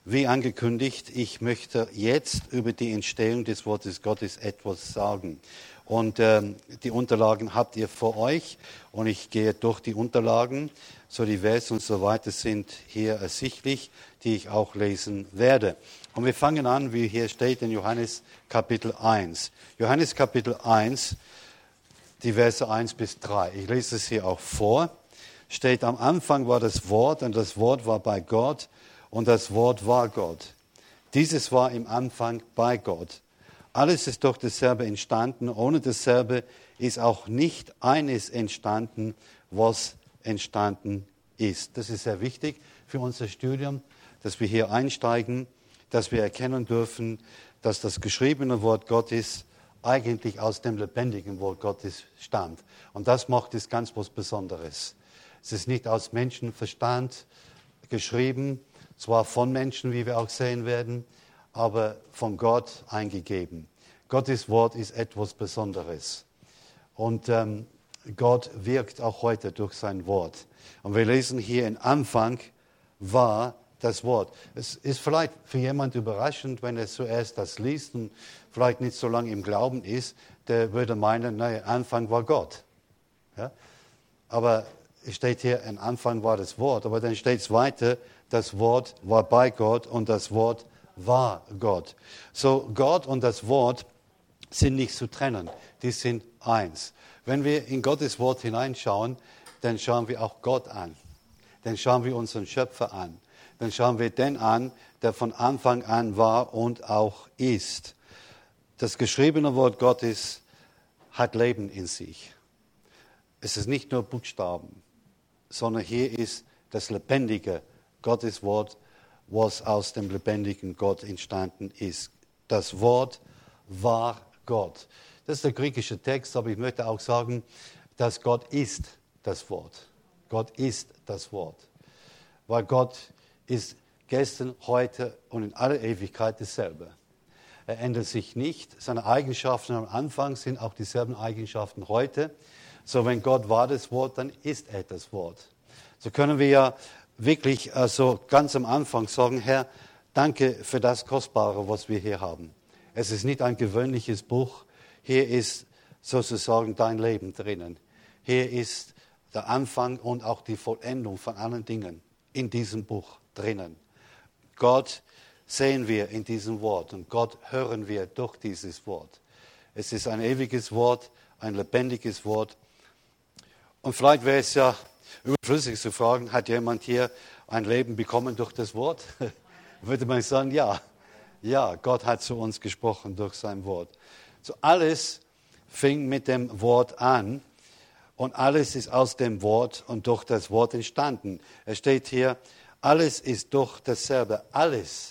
Wie angekündigt, ich möchte jetzt über die Entstehung des Wortes Gottes etwas sagen. Und die Unterlagen habt ihr vor euch und ich gehe durch die Unterlagen, so die Verse und so weiter sind hier ersichtlich, die ich auch lesen werde. Und wir fangen an, wie hier steht in Johannes Kapitel 1. Johannes Kapitel 1, die Verse 1 bis 3. Ich lese es hier auch vor. Steht, am Anfang war das Wort und das Wort war bei Gott und das Wort war Gott. Dieses war im Anfang bei Gott. Alles ist durch dasselbe entstanden. Ohne dasselbe ist auch nicht eines entstanden, was entstanden ist. Das ist sehr wichtig für unser Studium, dass wir hier einsteigen, dass wir erkennen dürfen, dass das geschriebene Wort Gottes eigentlich aus dem lebendigen Wort Gottes stammt. Und das macht es ganz was Besonderes. Es ist nicht aus Menschenverstand geschrieben, zwar von Menschen, wie wir auch sehen werden, aber von Gott eingegeben. Gottes Wort ist etwas Besonderes. Und Gott wirkt auch heute durch sein Wort. Und wir lesen hier, im Anfang war das Wort. Es ist vielleicht für jemand überraschend, wenn er zuerst das liest und vielleicht nicht so lange im Glauben ist, der würde meinen, naja, Anfang war Gott. Ja? Aber es steht hier, am Anfang war das Wort, aber dann steht es weiter, das Wort war bei Gott und das Wort war Gott. So, Gott und das Wort sind nicht zu trennen, die sind eins. Wenn wir in Gottes Wort hineinschauen, dann schauen wir auch Gott an. Dann schauen wir unseren Schöpfer an. Dann schauen wir den an, der von Anfang an war und auch ist. Das geschriebene Wort Gottes hat Leben in sich. Es ist nicht nur Buchstaben, sondern hier ist das lebendige Gottes Wort, was aus dem lebendigen Gott entstanden ist. Das Wort war Gott. Das ist der griechische Text, aber ich möchte auch sagen, dass Gott ist das Wort. Gott ist das Wort. Weil Gott ist gestern, heute und in aller Ewigkeit dasselbe. Er ändert sich nicht. Seine Eigenschaften am Anfang sind auch dieselben Eigenschaften heute. So, wenn Gott war das Wort, dann ist er das Wort. So können wir ja wirklich ganz am Anfang sagen, Herr, danke für das Kostbare, was wir hier haben. Es ist nicht ein gewöhnliches Buch. Hier ist sozusagen dein Leben drinnen. Hier ist der Anfang und auch die Vollendung von allen Dingen in diesem Buch drinnen. Gott sehen wir in diesem Wort und Gott hören wir durch dieses Wort. Es ist ein ewiges Wort, ein lebendiges Wort. Und vielleicht wäre es ja überflüssig zu fragen, hat jemand hier ein Leben bekommen durch das Wort? Würde man sagen, ja. Ja, Gott hat zu uns gesprochen durch sein Wort. So alles fing mit dem Wort an und alles ist aus dem Wort und durch das Wort entstanden. Es steht hier, alles ist durch dasselbe. Alles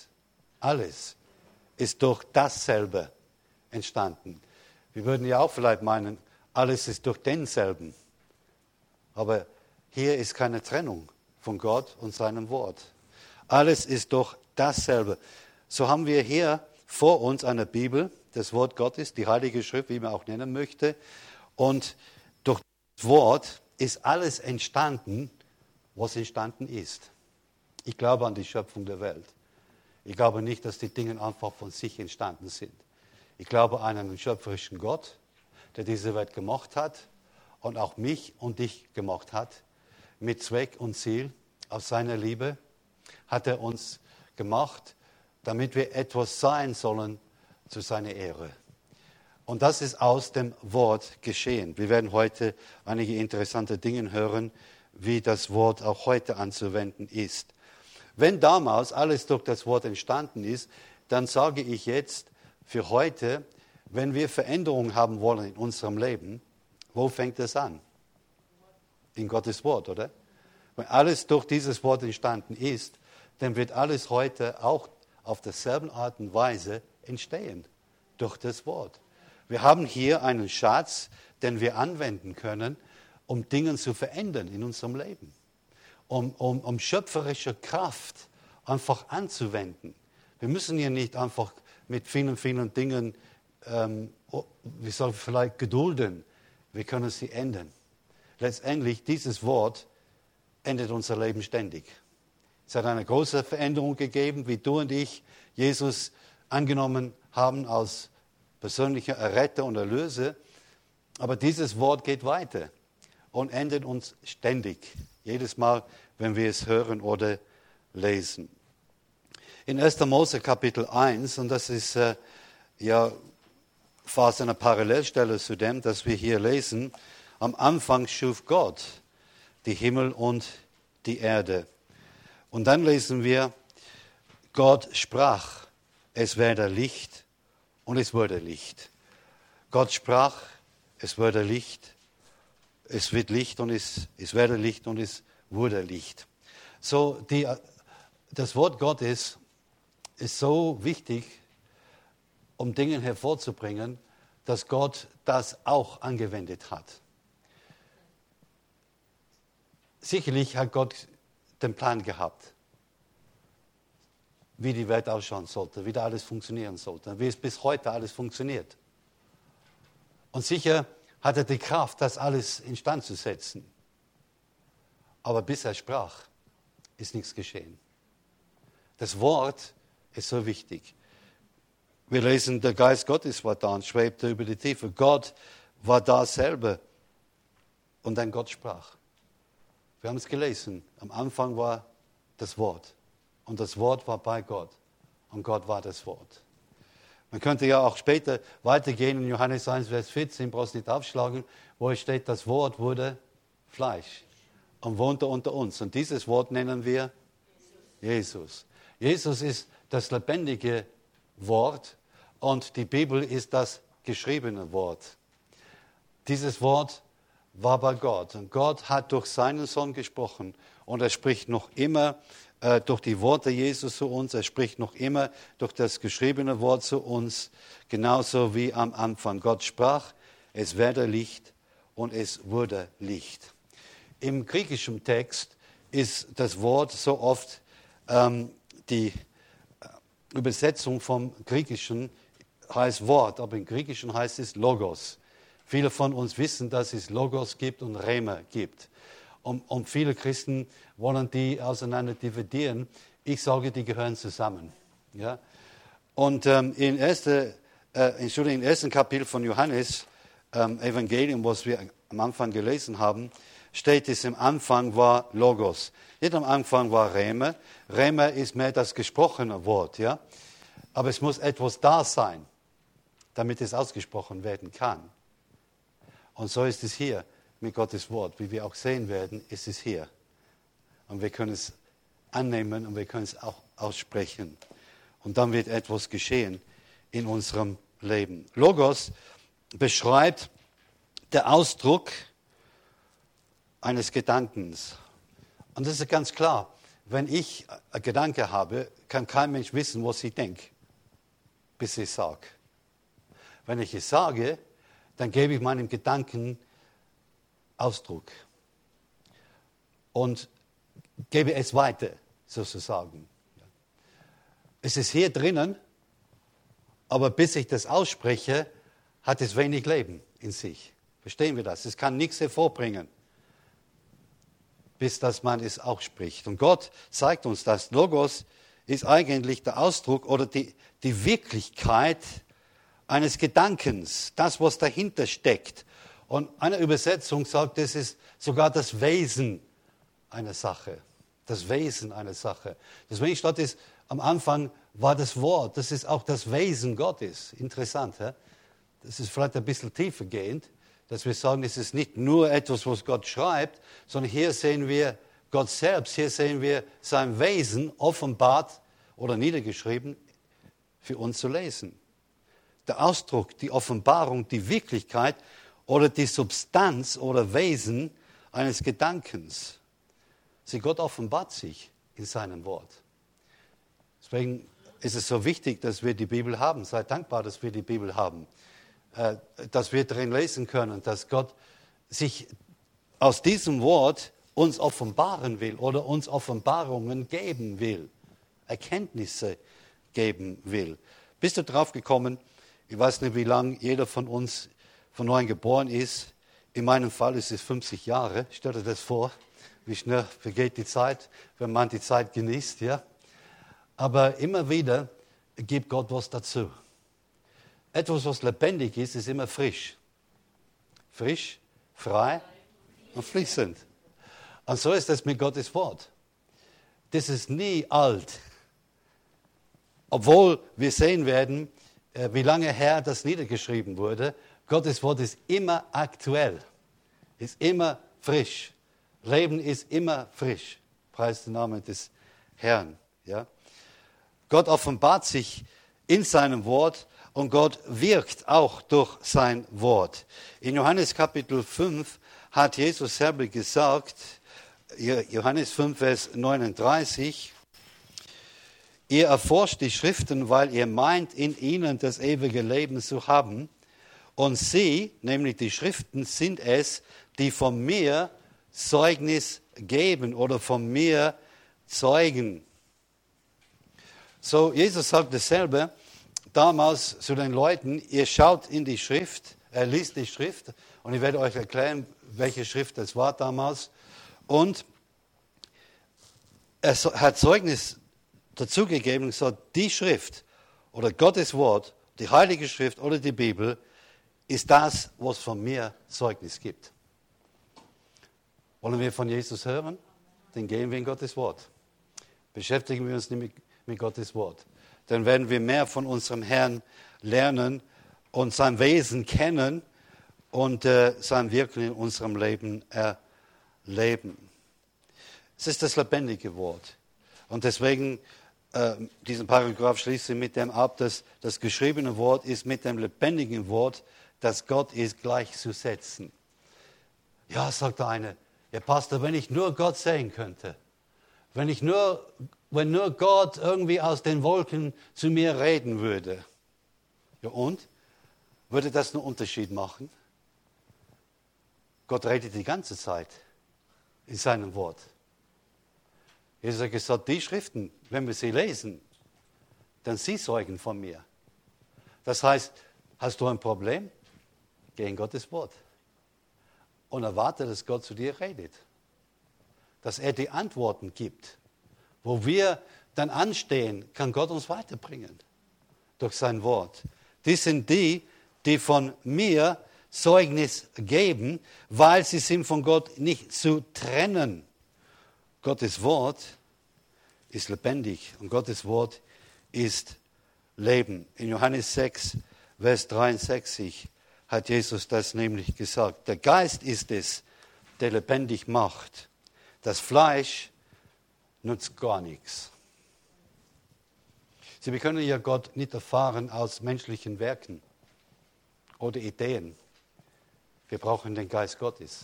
ist durch dasselbe entstanden. Wir würden ja auch vielleicht meinen, alles ist durch denselben. Aber hier ist keine Trennung von Gott und seinem Wort. Alles ist durch dasselbe. So haben wir hier vor uns eine Bibel, das Wort Gottes, die Heilige Schrift, wie man auch nennen möchte. Und durch das Wort ist alles entstanden, was entstanden ist. Ich glaube an die Schöpfung der Welt. Ich glaube nicht, dass die Dinge einfach von sich entstanden sind. Ich glaube an einen schöpferischen Gott, der diese Welt gemacht hat und auch mich und dich gemacht hat. Mit Zweck und Ziel, aus seiner Liebe hat er uns gemacht, damit wir etwas sein sollen zu seiner Ehre. Und das ist aus dem Wort geschehen. Wir werden heute einige interessante Dinge hören, wie das Wort auch heute anzuwenden ist. Wenn damals alles durch das Wort entstanden ist, dann sage ich jetzt für heute, wenn wir Veränderungen haben wollen in unserem Leben, wo fängt es an? In Gottes Wort, oder? Wenn alles durch dieses Wort entstanden ist, dann wird alles heute auch auf derselben Art und Weise entstehen, durch das Wort. Wir haben hier einen Schatz, den wir anwenden können, um Dinge zu verändern in unserem Leben. Um schöpferische Kraft einfach anzuwenden. Wir müssen hier nicht einfach mit vielen, vielen Dingen, vielleicht gedulden. Wir können sie ändern. Letztendlich, dieses Wort ändert unser Leben ständig. Es hat eine große Veränderung gegeben, wie du und ich Jesus angenommen haben als persönlicher Erretter und Erlöser. Aber dieses Wort geht weiter und ändert uns ständig, jedes Mal, wenn wir es hören oder lesen. In 1. Mose Kapitel 1, und das ist fast eine Parallelstelle zu dem, das wir hier lesen, am Anfang schuf Gott die Himmel und die Erde. Und dann lesen wir, Gott sprach, es werde Licht und es wurde Licht. Gott sprach, es werde Licht, es wird Licht und es werde Licht und es wurde Licht. So, das Wort Gottes ist so wichtig, um Dinge hervorzubringen, dass Gott das auch angewendet hat. Sicherlich hat Gott den Plan gehabt, wie die Welt ausschauen sollte, wie da alles funktionieren sollte, wie es bis heute alles funktioniert. Und sicher hat er die Kraft, das alles instand zu setzen. Aber bis er sprach, ist nichts geschehen. Das Wort ist so wichtig. Wir lesen, der Geist Gottes war da und schwebte über die Tiefe. Gott war da selber. Und dann Gott sprach. Wir haben es gelesen. Am Anfang war das Wort. Und das Wort war bei Gott. Und Gott war das Wort. Man könnte ja auch später weitergehen in Johannes 1, Vers 14, brauchst nicht aufschlagen, wo es steht, das Wort wurde Fleisch und wohnte unter uns. Und dieses Wort nennen wir Jesus. Jesus ist das lebendige Wort und die Bibel ist das geschriebene Wort. Dieses Wort war bei Gott und Gott hat durch seinen Sohn gesprochen und er spricht noch immer durch die Worte Jesus zu uns, er spricht noch immer durch das geschriebene Wort zu uns, genauso wie am Anfang. Gott sprach, es werde Licht und es wurde Licht. Im griechischen Text ist das Wort so oft die Übersetzung vom Griechischen heißt Wort, aber im Griechischen heißt es Logos. Viele von uns wissen, dass es Logos gibt und Rema gibt. Und viele Christen wollen die auseinander dividieren. Ich sage, die gehören zusammen. Ja? Und im ersten Kapitel von Johannes Evangelium, was wir am Anfang gelesen haben, steht es, im Anfang war Logos. Nicht am Anfang war Rema. Rema ist mehr das gesprochene Wort. Ja? Aber es muss etwas da sein, damit es ausgesprochen werden kann. Und so ist es hier mit Gottes Wort. Wie wir auch sehen werden, ist es hier. Und wir können es annehmen und wir können es auch aussprechen. Und dann wird etwas geschehen in unserem Leben. Logos beschreibt den Ausdruck eines Gedankens. Und das ist ganz klar. Wenn ich einen Gedanke habe, kann kein Mensch wissen, was ich denke, bis ich es sage. Wenn ich es sage, dann gebe ich meinem Gedanken Ausdruck und gebe es weiter, sozusagen. Es ist hier drinnen, aber bis ich das ausspreche, hat es wenig Leben in sich. Verstehen wir das? Es kann nichts hervorbringen, bis dass man es auch spricht. Und Gott zeigt uns das. Logos ist eigentlich der Ausdruck oder die Wirklichkeit eines Gedankens, das, was dahinter steckt. Und eine Übersetzung sagt, es ist sogar das Wesen einer Sache. Das Wesen einer Sache. Deswegen steht es, am Anfang war das Wort, das ist auch das Wesen Gottes. Interessant, hä? Das ist vielleicht ein bisschen tiefer gehend, dass wir sagen, es ist nicht nur etwas, was Gott schreibt, sondern hier sehen wir Gott selbst, hier sehen wir sein Wesen offenbart oder niedergeschrieben für uns zu lesen. Der Ausdruck, die Offenbarung, die Wirklichkeit oder die Substanz oder Wesen eines Gedankens. Sie, Gott offenbart sich in seinem Wort. Deswegen ist es so wichtig, dass wir die Bibel haben. Seid dankbar, dass wir die Bibel haben. Dass wir darin lesen können, dass Gott sich aus diesem Wort uns offenbaren will oder uns Offenbarungen geben will. Erkenntnisse geben will. Bist du drauf gekommen? Ich weiß nicht, wie lange jeder von uns von neuem geboren ist. In meinem Fall ist es 50 Jahre. Stell dir das vor. wie schnell vergeht die Zeit, wenn man die Zeit genießt, ja. Aber immer wieder gibt Gott was dazu. Etwas, was lebendig ist, ist immer frisch. Frisch, frei und fließend. Und so ist es mit Gottes Wort. Das ist nie alt. Obwohl wir sehen werden, wie lange her das niedergeschrieben wurde. Gottes Wort ist immer aktuell, ist immer frisch. Leben ist immer frisch. Preis den Namen des Herrn. Ja? Gott offenbart sich in seinem Wort und Gott wirkt auch durch sein Wort. In Johannes Kapitel 5 hat Jesus selber gesagt, Johannes 5, Vers 39, ihr erforscht die Schriften, weil ihr meint, in ihnen das ewige Leben zu haben. Und sie, nämlich die Schriften, sind es, die von mir Zeugnis geben oder von mir zeugen. So, Jesus sagt dasselbe damals zu den Leuten, ihr schaut in die Schrift, er liest die Schrift und ich werde euch erklären, welche Schrift das war damals. Und er hat Zeugnis dazugegeben und gesagt, die Schrift oder Gottes Wort, die Heilige Schrift oder die Bibel, ist das, was von mir Zeugnis gibt. Wollen wir von Jesus hören? Dann gehen wir in Gottes Wort. Beschäftigen wir uns nicht mit Gottes Wort. Dann werden wir mehr von unserem Herrn lernen und sein Wesen kennen und sein Wirken in unserem Leben erleben. Es ist das lebendige Wort. Und deswegen, diesen Paragraph schließe ich mit dem ab, dass das geschriebene Wort ist mit dem lebendigen Wort, dass Gott ist, gleichzusetzen. Ja, sagt der eine, ja Pastor, wenn ich nur Gott sehen könnte, wenn nur Gott irgendwie aus den Wolken zu mir reden würde. Ja und? Würde das einen Unterschied machen? Gott redet die ganze Zeit in seinem Wort. Jesus hat gesagt, die Schriften, wenn wir sie lesen, dann sie zeugen von mir. Das heißt, hast du ein Problem? Geh in Gottes Wort und erwarte, dass Gott zu dir redet. Dass er die Antworten gibt. Wo wir dann anstehen, kann Gott uns weiterbringen durch sein Wort. Dies sind die, die von mir Zeugnis geben, weil sie sind von Gott nicht zu trennen. Gottes Wort ist lebendig und Gottes Wort ist Leben. In Johannes 6, Vers 63 hat Jesus das nämlich gesagt. Der Geist ist es, der lebendig macht. Das Fleisch nutzt gar nichts. Wir können ja Gott nicht erfahren aus menschlichen Werken oder Ideen. Wir brauchen den Geist Gottes.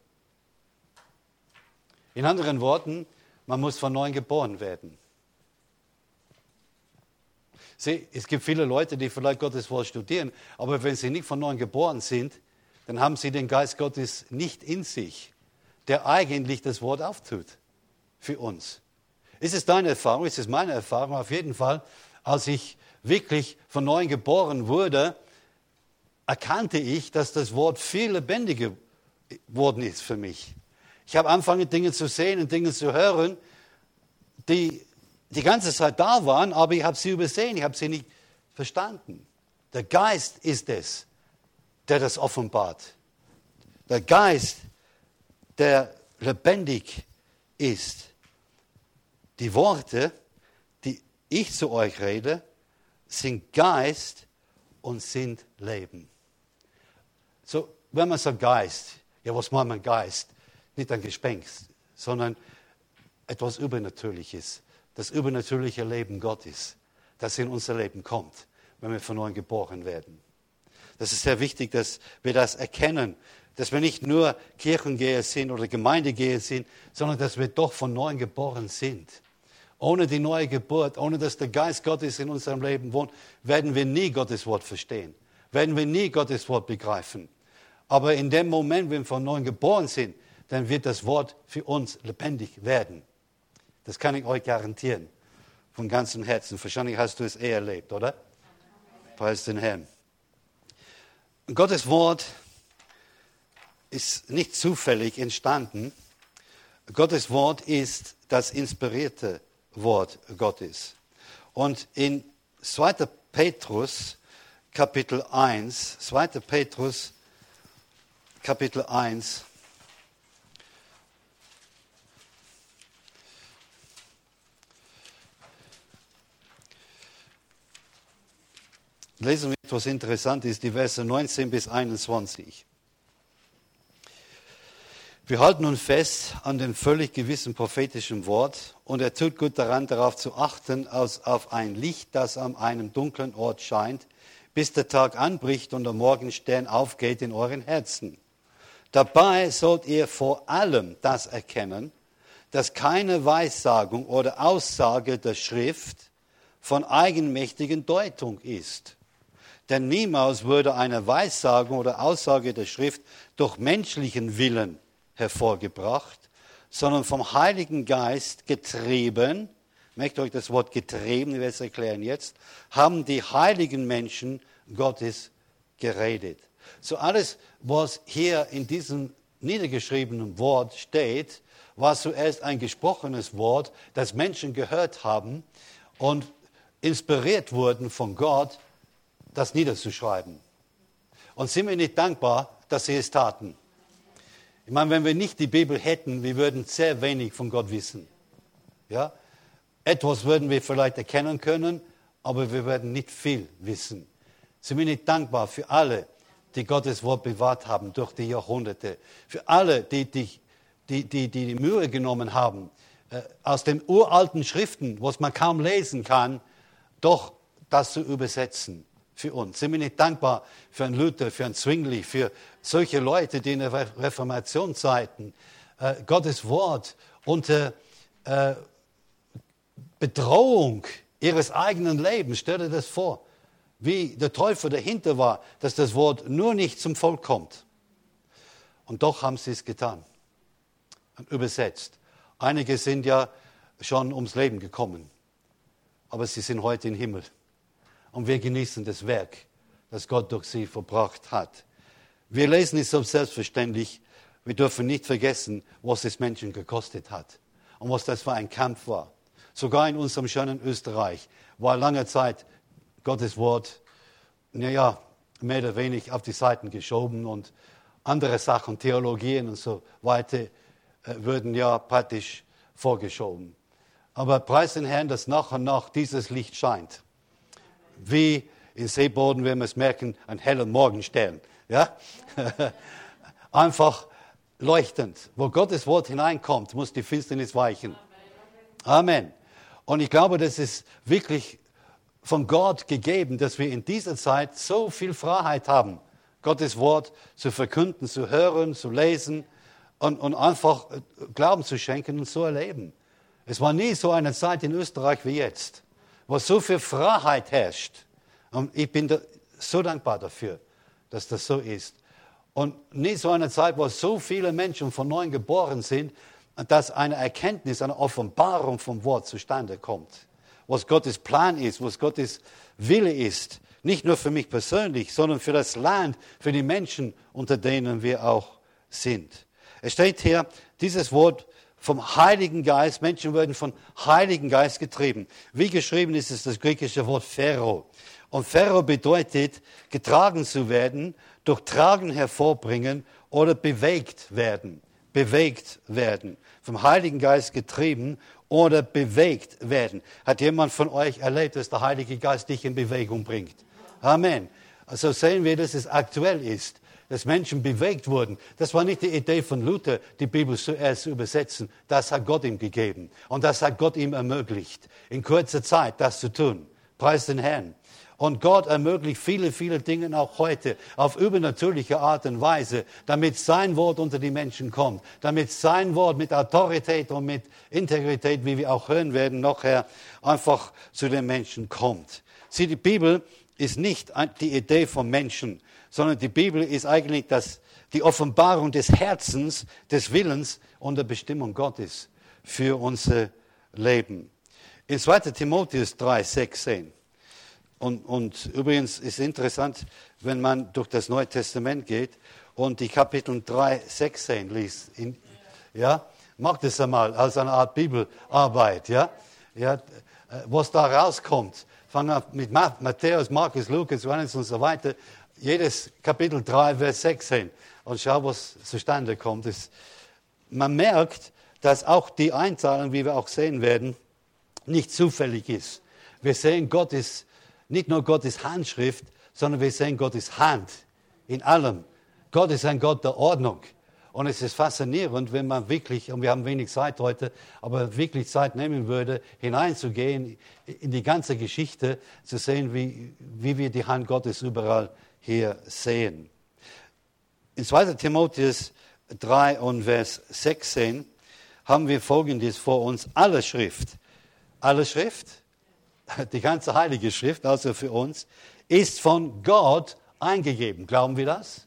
In anderen Worten, man muss von neuem geboren werden. Es gibt viele Leute, die vielleicht Gottes Wort studieren, aber wenn sie nicht von neuem geboren sind, dann haben sie den Geist Gottes nicht in sich, der eigentlich das Wort auftut für uns. Ist es deine Erfahrung? Ist es meine Erfahrung? Auf jeden Fall, als ich wirklich von neuem geboren wurde, erkannte ich, dass das Wort viel lebendiger geworden ist für mich. Ich habe angefangen, Dinge zu sehen und Dinge zu hören, die die ganze Zeit da waren, aber ich habe sie übersehen, ich habe sie nicht verstanden. Der Geist ist es, der das offenbart. Der Geist, der lebendig ist. Die Worte, die ich zu euch rede, sind Geist und sind Leben. So, wenn man sagt Geist, ja, was meint man Geist? Nicht ein Gespenst, sondern etwas Übernatürliches. Das übernatürliche Leben Gottes, das in unser Leben kommt, wenn wir von neuem geboren werden. Das ist sehr wichtig, dass wir das erkennen, dass wir nicht nur Kirchengeher sind oder Gemeindegeher sind, sondern dass wir doch von neuem geboren sind. Ohne die neue Geburt, ohne dass der Geist Gottes in unserem Leben wohnt, werden wir nie Gottes Wort verstehen, werden wir nie Gottes Wort begreifen. Aber in dem Moment, wenn wir von neuem geboren sind, dann wird das Wort für uns lebendig werden. Das kann ich euch garantieren, von ganzem Herzen. Wahrscheinlich hast du es erlebt, oder? Preis den Herrn. Gottes Wort ist nicht zufällig entstanden, Gottes Wort ist das inspirierte Wort Gottes. Und in 2. Petrus, Kapitel 1, 2. Petrus, Kapitel 1, lesen wir etwas Interessantes, die Verse 19 bis 21. Wir halten nun fest an dem völlig gewissen prophetischen Wort und er tut gut daran, darauf zu achten, als auf ein Licht, das an einem dunklen Ort scheint, bis der Tag anbricht und der Morgenstern aufgeht in euren Herzen. Dabei sollt ihr vor allem das erkennen, dass keine Weissagung oder Aussage der Schrift von eigenmächtigen Deutung ist. Denn niemals würde eine Weissagung oder Aussage der Schrift durch menschlichen Willen hervorgebracht, sondern vom Heiligen Geist getrieben, merkt euch das Wort getrieben, ich werde es erklären jetzt, haben die heiligen Menschen Gottes geredet. So alles, was hier in diesem niedergeschriebenen Wort steht, war zuerst ein gesprochenes Wort, das Menschen gehört haben und inspiriert wurden von Gott, das niederzuschreiben. Und sind wir nicht dankbar, dass sie es taten? Ich meine, wenn wir nicht die Bibel hätten, wir würden sehr wenig von Gott wissen. Ja? Etwas würden wir vielleicht erkennen können, aber wir werden nicht viel wissen. Sind wir nicht dankbar für alle, die Gottes Wort bewahrt haben durch die Jahrhunderte? Für alle, die Mühe genommen haben, aus den uralten Schriften, was man kaum lesen kann, doch das zu übersetzen. Für uns. Sind wir nicht dankbar für einen Luther, für einen Zwingli, für solche Leute, die in der Reformationszeiten Gottes Wort unter Bedrohung ihres eigenen Lebens, stell dir das vor, wie der Teufel dahinter war, dass das Wort nur nicht zum Volk kommt. Und doch haben sie es getan und übersetzt. Einige sind ja schon ums Leben gekommen, aber sie sind heute im Himmel. Und wir genießen das Werk, das Gott durch sie verbracht hat. Wir lesen es so selbstverständlich. Wir dürfen nicht vergessen, was es Menschen gekostet hat und was das für ein Kampf war. Sogar in unserem schönen Österreich war lange Zeit Gottes Wort, mehr oder weniger auf die Seiten geschoben und andere Sachen, Theologien und so weiter, würden ja praktisch vorgeschoben. Aber preis den Herrn, dass nach und nach dieses Licht scheint. Wie in Seeboden, wenn wir es merken, ein heller Morgenstern. Ja? Einfach leuchtend. Wo Gottes Wort hineinkommt, muss die Finsternis weichen. Amen. Und ich glaube, das ist wirklich von Gott gegeben, dass wir in dieser Zeit so viel Freiheit haben, Gottes Wort zu verkünden, zu hören, zu lesen und einfach Glauben zu schenken und zu erleben. Es war nie so eine Zeit in Österreich wie jetzt, wo so viel Freiheit herrscht. Und ich bin so dankbar dafür, dass das so ist. Und nie so eine Zeit, wo so viele Menschen von neuem geboren sind, dass eine Erkenntnis, eine Offenbarung vom Wort zustande kommt. Was Gottes Plan ist, was Gottes Wille ist. Nicht nur für mich persönlich, sondern für das Land, für die Menschen, unter denen wir auch sind. Es steht hier, dieses Wort vom Heiligen Geist, Menschen werden vom Heiligen Geist getrieben. Wie geschrieben ist es das griechische Wort Phero. Und Phero bedeutet, getragen zu werden, durch Tragen hervorbringen oder bewegt werden. Bewegt werden. Vom Heiligen Geist getrieben oder bewegt werden. Hat jemand von euch erlebt, dass der Heilige Geist dich in Bewegung bringt? Amen. Also sehen wir, dass es aktuell ist, dass Menschen bewegt wurden. Das war nicht die Idee von Luther, die Bibel zuerst zu übersetzen. Das hat Gott ihm gegeben. Und das hat Gott ihm ermöglicht, in kurzer Zeit das zu tun. Preis den Herrn. Und Gott ermöglicht viele, viele Dinge auch heute auf übernatürliche Art und Weise, damit sein Wort unter die Menschen kommt, damit sein Wort mit Autorität und mit Integrität, wie wir auch hören werden, nachher einfach zu den Menschen kommt. Sieh, die Bibel ist nicht die Idee von Menschen, sondern die Bibel ist eigentlich die Offenbarung des Herzens, des Willens und der Bestimmung Gottes für unser Leben. In 2. Timotheus 3,16. Und übrigens ist interessant, wenn man durch das Neue Testament geht und die Kapitel 3,16 liest. Mach das einmal als eine Art Bibelarbeit, ja? Was da rauskommt. Fang an mit Matthäus, Markus, Lukas, Johannes und so weiter. Jedes Kapitel 3, Vers 16. Und schau, was zustande kommt. Man merkt, dass auch die Einteilung, wie wir auch sehen werden, nicht zufällig ist. Wir sehen Gottes, nicht nur Gottes Handschrift, sondern wir sehen Gottes Hand in allem. Gott ist ein Gott der Ordnung. Und es ist faszinierend, wenn man wirklich, und wir haben wenig Zeit heute, aber wirklich Zeit nehmen würde, hineinzugehen in die ganze Geschichte, zu sehen, wie wir die Hand Gottes überall hier sehen. In 2. Timotheus 3 und Vers 16 haben wir Folgendes vor uns. Alle Schrift, die ganze Heilige Schrift, also für uns, ist von Gott eingegeben. Glauben wir das?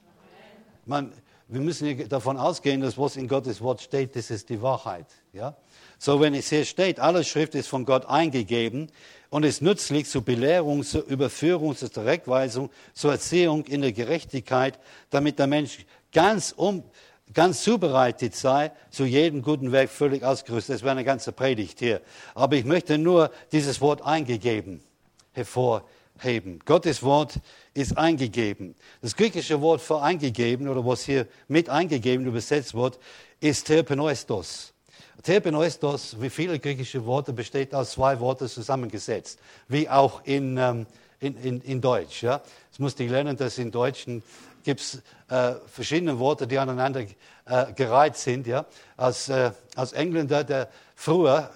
Wir müssen davon ausgehen, dass was in Gottes Wort steht, das ist die Wahrheit. Ja? So, wenn es hier steht, alle Schrift ist von Gott eingegeben und ist nützlich zur Belehrung, zur Überführung, zur Zurechtweisung, zur Erziehung in der Gerechtigkeit, damit der Mensch ganz zubereitet sei, zu jedem guten Werk völlig ausgerüstet. Das wäre eine ganze Predigt hier. Aber ich möchte nur dieses Wort eingegeben hervorheben. Gottes Wort ist eingegeben. Das griechische Wort für eingegeben, oder was hier mit eingegeben übersetzt wird, ist Theopneustos. Theopneustos, wie viele griechische Worte, besteht aus 2 Worten zusammengesetzt, wie auch in Deutsch. Ja? Das musste ich lernen, dass in Deutschen gibt es verschiedene Worte, die aneinander gereiht sind. Ja? Als Engländer, der früher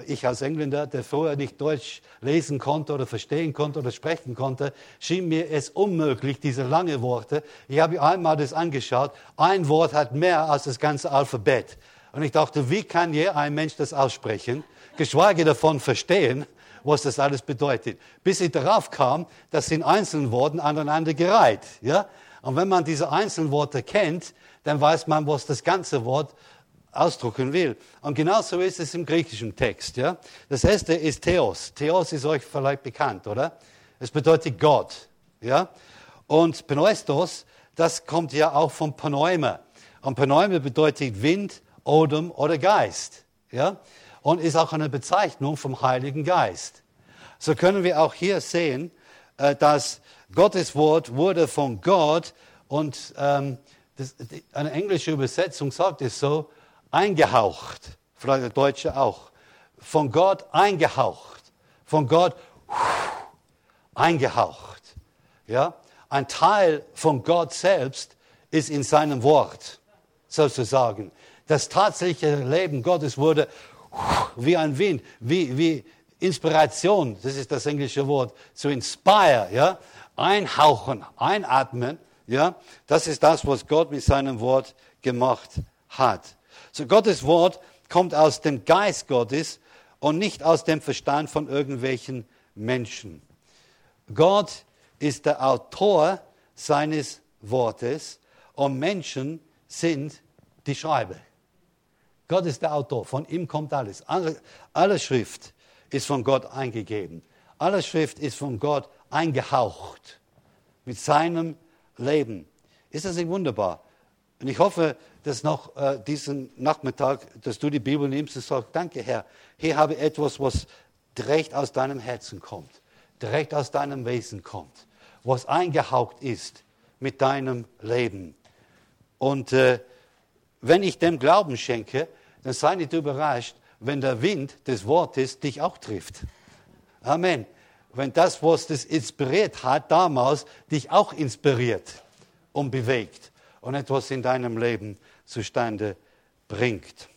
nicht Deutsch lesen konnte oder verstehen konnte oder sprechen konnte, schien mir es unmöglich, diese langen Worte. Ich habe einmal das angeschaut. Ein Wort hat mehr als das ganze Alphabet. Und ich dachte, wie kann je ein Mensch das aussprechen, geschweige davon verstehen, was das alles bedeutet. Bis ich darauf kam, das sind einzelne Worte aneinander gereiht. Ja? Und wenn man diese einzelnen Worte kennt, dann weiß man, was das ganze Wort ausdrücken will. Und genauso ist es im griechischen Text. Ja? Das erste ist Theos. Theos ist euch vielleicht bekannt, oder? Es bedeutet Gott. Ja? Und Pneustos, das kommt ja auch von Pneuma. Und Pneuma bedeutet Wind, Odem oder Geist. Ja? Und ist auch eine Bezeichnung vom Heiligen Geist. So können wir auch hier sehen, dass Gottes Wort wurde von Gott und eine englische Übersetzung sagt es so, eingehaucht, vielleicht der Deutsche auch, von Gott eingehaucht, von Gott eingehaucht. Ja? Ein Teil von Gott selbst ist in seinem Wort, sozusagen. Das tatsächliche Leben Gottes wurde wie ein Wind, wie Inspiration, das ist das englische Wort, zu inspire, ja? Einhauchen, einatmen, ja? Das ist das, was Gott mit seinem Wort gemacht hat. So Gottes Wort kommt aus dem Geist Gottes und nicht aus dem Verstand von irgendwelchen Menschen. Gott ist der Autor seines Wortes und Menschen sind die Schreiber. Gott ist der Autor, von ihm kommt alles. Alle Schrift ist von Gott eingegeben. Alle Schrift ist von Gott eingehaucht mit seinem Leben. Ist das nicht wunderbar? Und ich hoffe, dass noch diesen Nachmittag, dass du die Bibel nimmst und sagst, danke Herr, hier habe ich etwas, was direkt aus deinem Herzen kommt, direkt aus deinem Wesen kommt, was eingehaucht ist mit deinem Leben. Und wenn ich dem Glauben schenke, dann sei nicht überrascht, wenn der Wind des Wortes dich auch trifft. Amen. Wenn das, was das inspiriert hat damals, dich auch inspiriert und bewegt und etwas in deinem Leben zustande bringt.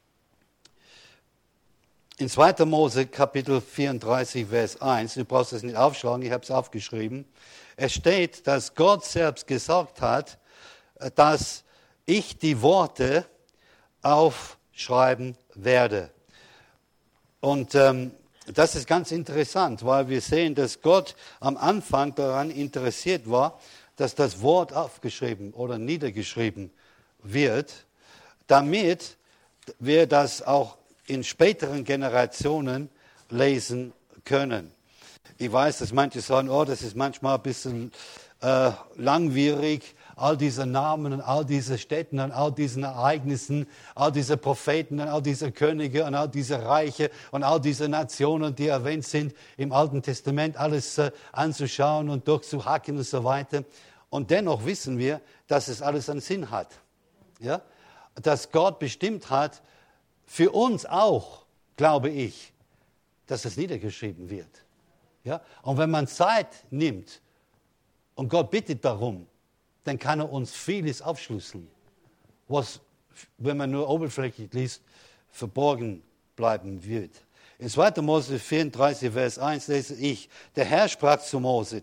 In 2. Mose Kapitel 34, Vers 1, du brauchst es nicht aufschlagen, ich habe es aufgeschrieben, es steht, dass Gott selbst gesagt hat, dass ich die Worte aufschreiben werde. Und das ist ganz interessant, weil wir sehen, dass Gott am Anfang daran interessiert war, dass das Wort aufgeschrieben oder niedergeschrieben wird, damit wir das auch in späteren Generationen lesen können. Ich weiß, dass manche sagen, oh, das ist manchmal ein bisschen langwierig, all diese Namen und all diese Städten und all diesen Ereignissen, all diese Propheten und all diese Könige und all diese Reiche und all diese Nationen, die erwähnt sind im Alten Testament, alles anzuschauen und durchzuhacken und so weiter. Und dennoch wissen wir, dass es alles einen Sinn hat. Ja? Dass Gott bestimmt hat, für uns auch, glaube ich, dass es niedergeschrieben wird. Ja? Und wenn man Zeit nimmt und Gott bittet darum, dann kann er uns vieles aufschlüsseln, was, wenn man nur oberflächlich liest, verborgen bleiben wird. In 2. Mose 34, Vers 1 lese ich, der Herr sprach zu Mose,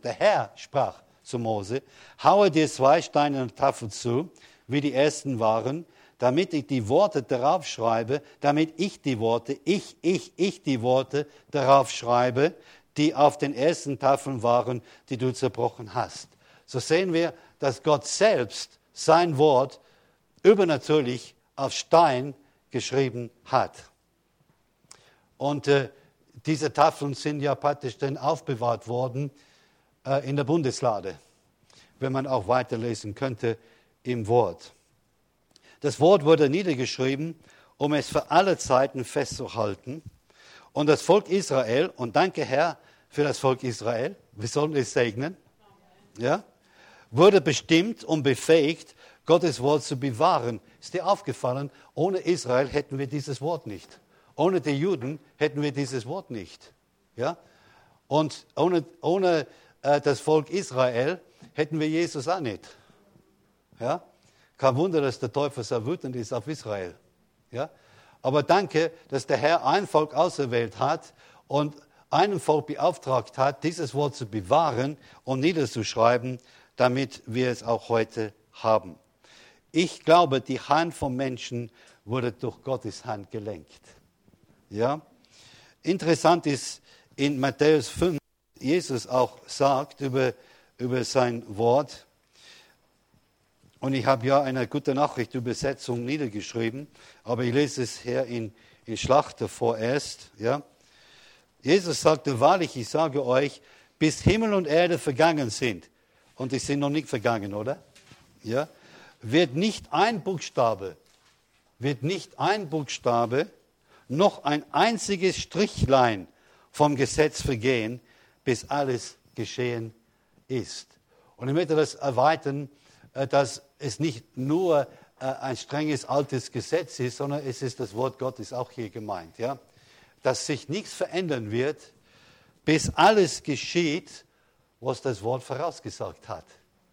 haue dir 2 steinerne Tafeln zu, wie die ersten waren, damit ich die Worte darauf schreibe, damit ich die Worte, die Worte darauf schreibe, die auf den ersten Tafeln waren, die du zerbrochen hast. So sehen wir, dass Gott selbst sein Wort übernatürlich auf Stein geschrieben hat. Und diese Tafeln sind ja praktisch dann aufbewahrt worden in der Bundeslade, wenn man auch weiterlesen könnte im Wort. Das Wort wurde niedergeschrieben, um es für alle Zeiten festzuhalten. Und das Volk Israel, und danke Herr für das Volk Israel, wir sollen es segnen, ja, wurde bestimmt und befähigt, Gottes Wort zu bewahren. Ist dir aufgefallen, ohne Israel hätten wir dieses Wort nicht. Ohne die Juden hätten wir dieses Wort nicht. Ja? Und ohne das Volk Israel hätten wir Jesus auch nicht. Ja? Kein Wunder, dass der Teufel so wütend ist auf Israel. Ja? Aber danke, dass der Herr ein Volk auserwählt hat und einem Volk beauftragt hat, dieses Wort zu bewahren und niederzuschreiben, damit wir es auch heute haben. Ich glaube, die Hand vom Menschen wurde durch Gottes Hand gelenkt. Ja? Interessant ist in Matthäus 5, Jesus auch sagt über sein Wort, und ich habe ja eine gute Nachricht-Übersetzung niedergeschrieben, aber ich lese es hier in Schlachter vorerst. Ja? Jesus sagte, wahrlich, ich sage euch, bis Himmel und Erde vergangen sind, und die sind noch nicht vergangen, oder? Ja? Wird nicht ein Buchstabe, noch ein einziges Strichlein vom Gesetz vergehen, bis alles geschehen ist. Und ich möchte das erweitern, dass es nicht nur ein strenges altes Gesetz ist, sondern es ist das Wort Gottes auch hier gemeint. Ja? Dass sich nichts verändern wird, bis alles geschieht, was das Wort vorausgesagt hat.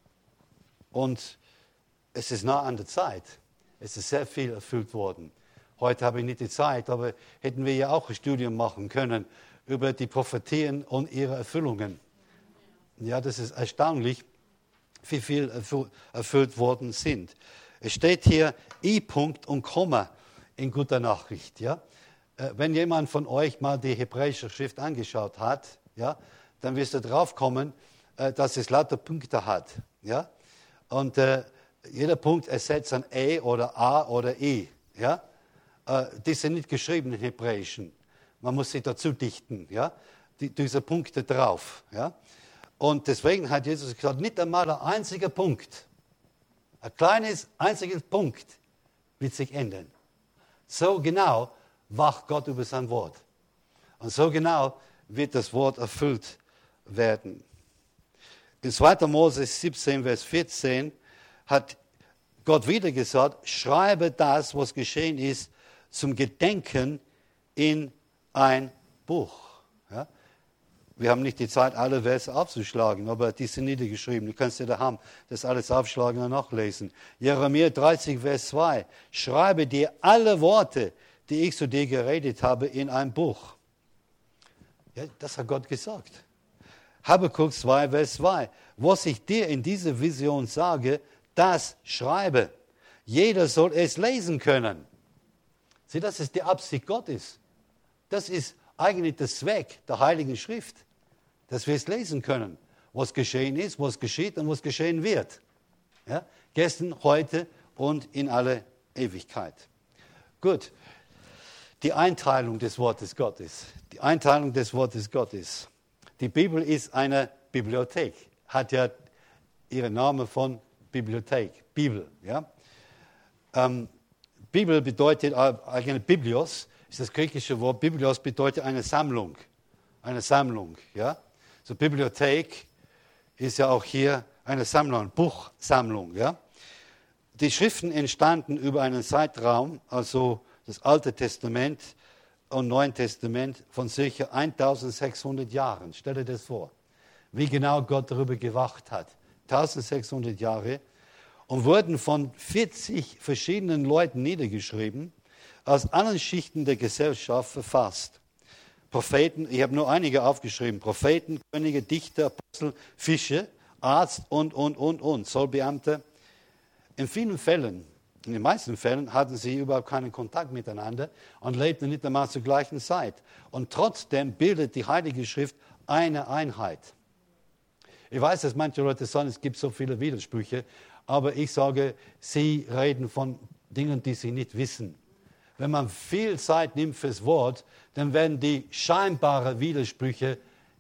Und es ist nah an der Zeit. Es ist sehr viel erfüllt worden. Heute habe ich nicht die Zeit, aber hätten wir ja auch ein Studium machen können über die Prophetien und ihre Erfüllungen. Ja, das ist erstaunlich, wie viel erfüllt worden sind. Es steht hier I-Punkt und Komma in guter Nachricht. Ja? Wenn jemand von euch mal die hebräische Schrift angeschaut hat, ja, dann wirst du drauf kommen, dass es lauter Punkte hat. Ja? Und jeder Punkt ersetzt ein E oder A oder I. Ja? Die sind nicht geschrieben im Hebräischen. Man muss sie dazu dichten. Ja? Diese Punkte drauf. Ja? Und deswegen hat Jesus gesagt, nicht einmal ein einziger Punkt, ein kleines einziger Punkt wird sich ändern. So genau wacht Gott über sein Wort. Und so genau wird das Wort erfüllt werden. In 2. Mose 17, Vers 14 hat Gott wieder gesagt, schreibe das, was geschehen ist, zum Gedenken in ein Buch. Ja? Wir haben nicht die Zeit, alle Verse aufzuschlagen, aber die sind niedergeschrieben. Du kannst dir daheim das alles aufschlagen und nachlesen. Jeremia 30, Vers 2. Schreibe dir alle Worte, die ich zu dir geredet habe, in ein Buch. Ja, das hat Gott gesagt. Habakuk 2, Vers 2. Was ich dir in dieser Vision sage, das schreibe. Jeder soll es lesen können. Sieh, das ist die Absicht Gottes. Das ist eigentlich der Zweck der Heiligen Schrift, dass wir es lesen können, was geschehen ist, was geschieht und was geschehen wird. Ja? Gestern, heute und in alle Ewigkeit. Gut, die Einteilung des Wortes Gottes. Die Einteilung des Wortes Gottes. Die Bibel ist eine Bibliothek, hat ja ihren Namen von Bibliothek, Bibel. Ja? Bibel bedeutet eigentlich Biblios, ist das griechische Wort. Biblios bedeutet eine Sammlung. Eine Sammlung. Ja? So Bibliothek ist ja auch hier eine Sammlung, Buchsammlung. Ja? Die Schriften entstanden über einen Zeitraum, also das Alte Testament und Neuen Testament von ca. 1600 Jahren. Stell dir das vor, wie genau Gott darüber gewacht hat. 1600 Jahre und wurden von 40 verschiedenen Leuten niedergeschrieben, aus allen Schichten der Gesellschaft verfasst. Propheten, ich habe nur einige aufgeschrieben, Propheten, Könige, Dichter, Apostel, Fischer, Arzt und, Zollbeamte. In vielen Fällen, in den meisten Fällen, hatten sie überhaupt keinen Kontakt miteinander und lebten nicht einmal zur gleichen Zeit. Und trotzdem bildet die Heilige Schrift eine Einheit. Ich weiß, dass manche Leute sagen, es gibt so viele Widersprüche, aber ich sage, sie reden von Dingen, die sie nicht wissen. Wenn man viel Zeit nimmt fürs Wort, dann werden die scheinbaren Widersprüche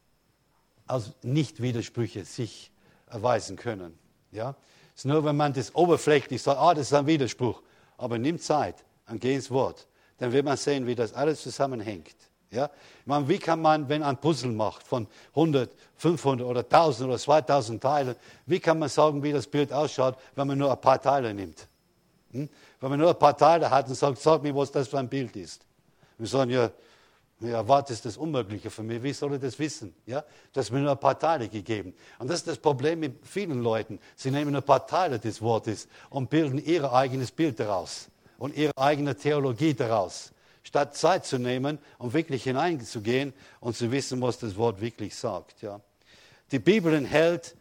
als Nicht-Widersprüche sich erweisen können. Ja? Es ist nur, wenn man das oberflächlich sagt, das ist ein Widerspruch, aber nimmt Zeit und geht ins Wort, dann wird man sehen, wie das alles zusammenhängt. Ja? Ich meine, wie kann man, wenn man ein Puzzle macht von 100, 500 oder 1000 oder 2000 Teilen, wie kann man sagen, wie das Bild ausschaut, wenn man nur ein paar Teile nimmt? Wenn man nur ein paar Teile hat und sagt, sag mir, was das für ein Bild ist. Wir sagen, ja, was ist das Unmögliche für mich? Wie soll ich das wissen? Ja? Du hast mir nur ein paar Teile gegeben. Und das ist das Problem mit vielen Leuten. Sie nehmen ein paar Teile des Wortes und bilden ihr eigenes Bild daraus und ihre eigene Theologie daraus, statt Zeit zu nehmen, um wirklich hineinzugehen und zu wissen, was das Wort wirklich sagt. Ja? Die Bibel enthält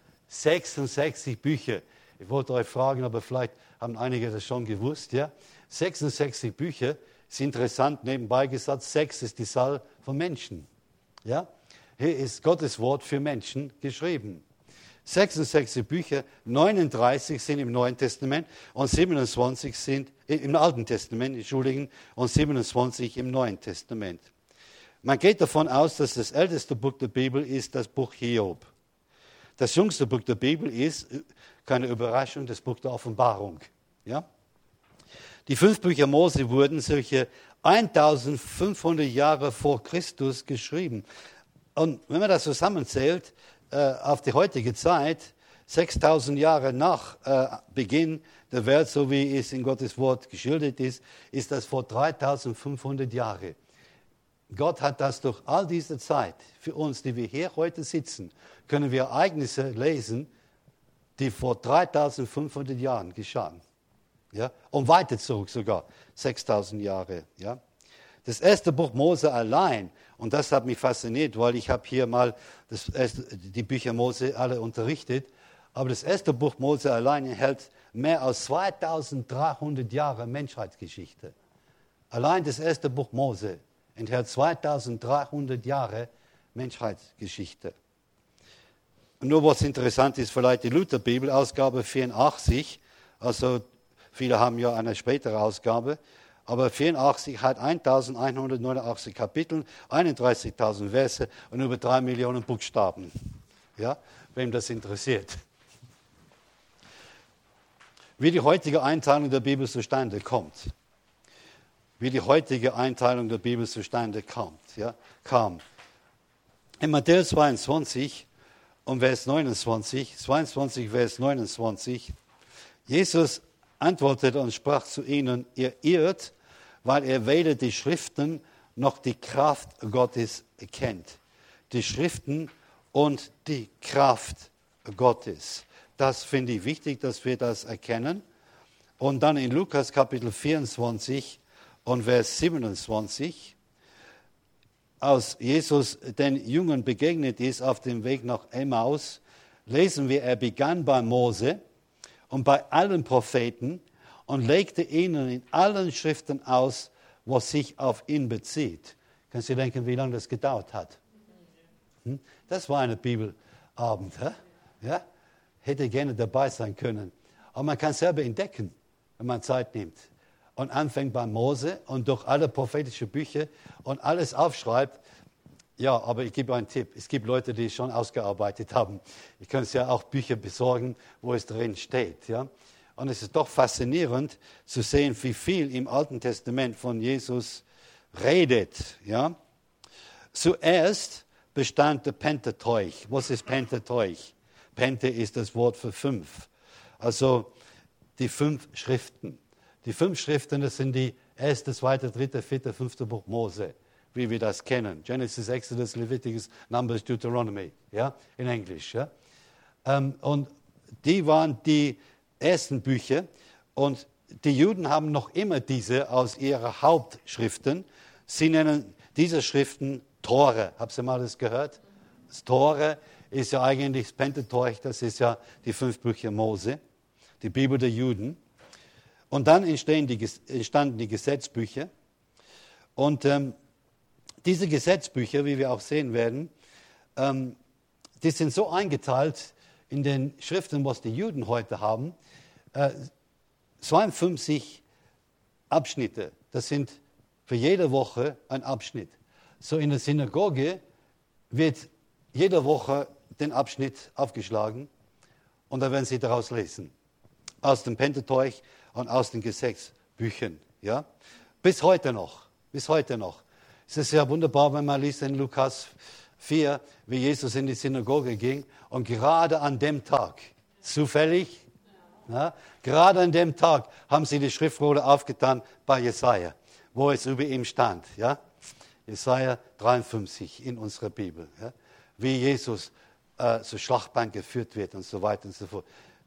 66 Bücher. Ich wollte euch fragen, aber vielleicht haben einige das schon gewusst. Ja? 66 Bücher. Ist interessant, nebenbei gesagt, 6 ist die Zahl von Menschen. Ja? Hier ist Gottes Wort für Menschen geschrieben. 66 Bücher, 39 sind im Neuen Testament und 27 sind im Alten Testament, und 27 im Neuen Testament. Man geht davon aus, dass das älteste Buch der Bibel ist das Buch Hiob. Das jüngste Buch der Bibel ist, keine Überraschung, das Buch der Offenbarung. Ja? Die 5 Bücher Mose wurden circa 1500 Jahre vor Christus geschrieben. Und wenn man das zusammenzählt, auf die heutige Zeit, 6000 Jahre nach Beginn der Welt, so wie es in Gottes Wort geschildert ist, ist das vor 3500 Jahren. Gott hat das durch all diese Zeit, für uns, die wir hier heute sitzen, können wir Ereignisse lesen, die vor 3500 Jahren geschahen. Ja? Und weiter zurück sogar, 6000 Jahre. Ja? Das erste Buch Mose allein, und das hat mich fasziniert, weil ich habe hier mal die Bücher Mose alle unterrichtet, aber das erste Buch Mose allein enthält mehr als 2300 Jahre Menschheitsgeschichte. Allein das erste Buch Mose enthält 2300 Jahre Menschheitsgeschichte. Und nur was interessant ist, vielleicht die Lutherbibel, Ausgabe 84, also viele haben ja eine spätere Ausgabe, aber 84 hat 1189 Kapitel, 31.000 Verse und über 3 Millionen Buchstaben. Ja, wem das interessiert. Wie die heutige Einteilung der Bibel zustande kommt. Wie die heutige Einteilung der Bibel zustande kam. In Matthäus 22 und Vers 29, 22 Vers 29, Jesus antwortete und sprach zu ihnen, ihr irrt, weil ihr weder die Schriften noch die Kraft Gottes kennt. Die Schriften und die Kraft Gottes. Das finde ich wichtig, dass wir das erkennen. Und dann in Lukas Kapitel 24 und Vers 27, als Jesus den Jüngern begegnet ist auf dem Weg nach Emmaus, lesen wir, er begann bei Mose und bei allen Propheten und legte ihnen in allen Schriften aus, was sich auf ihn bezieht. Kannst du denken, wie lange das gedauert hat? Das war ein Bibelabend. Ja? Hätte gerne dabei sein können. Aber man kann selber entdecken, wenn man Zeit nimmt. Und anfängt bei Mose und durch alle prophetischen Bücher und alles aufschreibt. Ja, aber ich gebe einen Tipp. Es gibt Leute, die es schon ausgearbeitet haben. Ich kann es ja auch Bücher besorgen, wo es drin steht. Ja? Und es ist doch faszinierend zu sehen, wie viel im Alten Testament von Jesus redet. Ja? Zuerst bestand der Pentateuch. Was ist Pentateuch? Pente ist das Wort für 5. Also die 5 Schriften. Die 5 Schriften, das sind die 1., 2., 3., 4., 5. Buch Mose, wie wir das kennen. Genesis, Exodus, Leviticus, Numbers, Deuteronomy, ja, in Englisch. Ja. Und die waren die ersten Bücher. Und die Juden haben noch immer diese aus ihren Hauptschriften. Sie nennen diese Schriften Tore. Habt ihr mal das gehört? Das Tore ist ja eigentlich das Pentateuch, das ist ja die 5 Bücher Mose, die Bibel der Juden. Und dann entstanden die Gesetzbücher. Und diese Gesetzbücher, wie wir auch sehen werden, die sind so eingeteilt in den Schriften, was die Juden heute haben, 52 Abschnitte. Das sind für jede Woche ein Abschnitt. So in der Synagoge wird jede Woche den Abschnitt aufgeschlagen und dann werden sie daraus lesen. Aus dem Pentateuch und aus den Gesetzbüchern. Ja? Bis heute noch. Es ist ja wunderbar, wenn man liest in Lukas 4, wie Jesus in die Synagoge ging und gerade an dem Tag, zufällig, ja, gerade an dem Tag haben sie die Schriftrolle aufgetan bei Jesaja, wo es über ihm stand. Ja? Jesaja 53 in unserer Bibel. Ja? Wie Jesus zur Schlachtbank geführt wird und so weiter und so fort.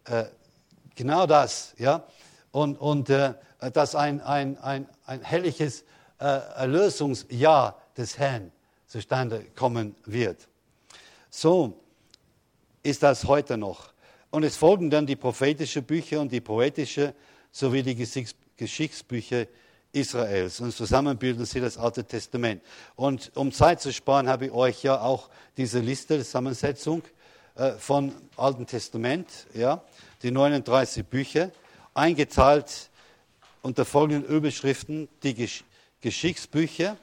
Genau das, ja. Und dass ein herrliches Erlösungsjahr des Herrn zustande kommen wird. So ist das heute noch. Und es folgen dann die prophetischen Bücher und die poetischen sowie die Geschichtsbücher Israels. Und zusammen bilden sie das Alte Testament. Und um Zeit zu sparen, habe ich euch ja auch diese Liste, Zusammensetzung von Alten Testament, ja, die 39 Bücher, eingeteilt unter folgenden Überschriften: die Geschichtsbücher,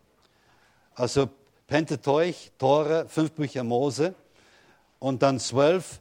also Pentateuch, Tore, 5 Bücher Mose und dann 12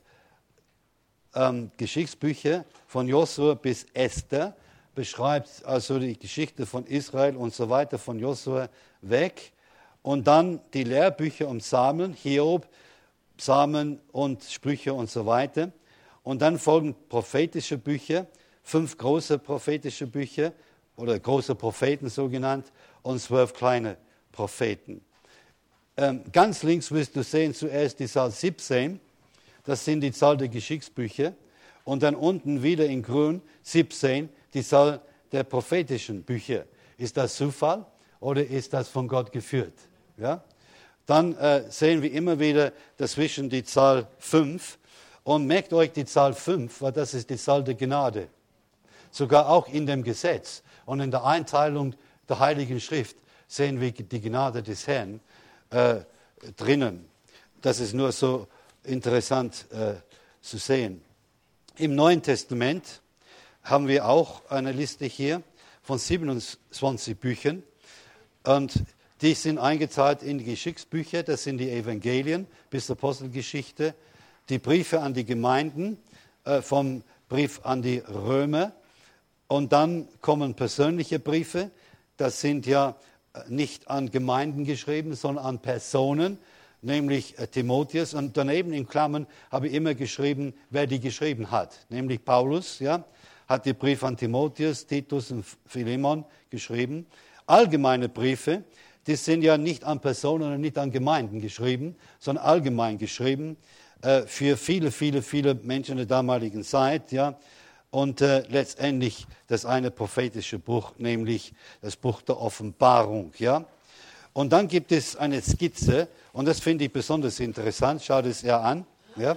Geschichtsbücher von Josua bis Esther, beschreibt also die Geschichte von Israel und so weiter von Josua weg. Und dann die Lehrbücher um Psalmen, Hiob, Psalmen und Sprüche und so weiter. Und dann folgen prophetische Bücher, 5 große prophetische Bücher oder große Propheten so genannt und 12 kleine Propheten. Ganz links wirst du sehen zuerst die Zahl 17, das sind die Zahl der Geschichtsbücher. Und dann unten wieder in grün 17, die Zahl der prophetischen Bücher. Ist das Zufall oder ist das von Gott geführt? Ja? Dann sehen wir immer wieder dazwischen die Zahl 5. Und merkt euch die Zahl 5, weil das ist die Zahl der Gnade. Sogar auch in dem Gesetz und in der Einteilung der Heiligen Schrift sehen wir die Gnade des Herrn drinnen. Das ist nur so interessant zu sehen. Im Neuen Testament haben wir auch eine Liste hier von 27 Büchern. Und die sind eingeteilt in die Geschichtsbücher, das sind die Evangelien bis zur Apostelgeschichte, die Briefe an die Gemeinden, vom Brief an die Römer. Und dann kommen persönliche Briefe, das sind ja nicht an Gemeinden geschrieben, sondern an Personen, nämlich Timotheus. Und daneben in Klammern habe ich immer geschrieben, wer die geschrieben hat. Nämlich Paulus, ja, hat die Briefe an Timotheus, Titus und Philemon geschrieben. Allgemeine Briefe, die sind ja nicht an Personen und nicht an Gemeinden geschrieben, sondern allgemein geschrieben für viele Menschen der damaligen Zeit. Ja. Und letztendlich das eine prophetische Buch, nämlich das Buch der Offenbarung. Ja. Und dann gibt es eine Skizze, und das finde ich besonders interessant. Schaut es eher an. Ja.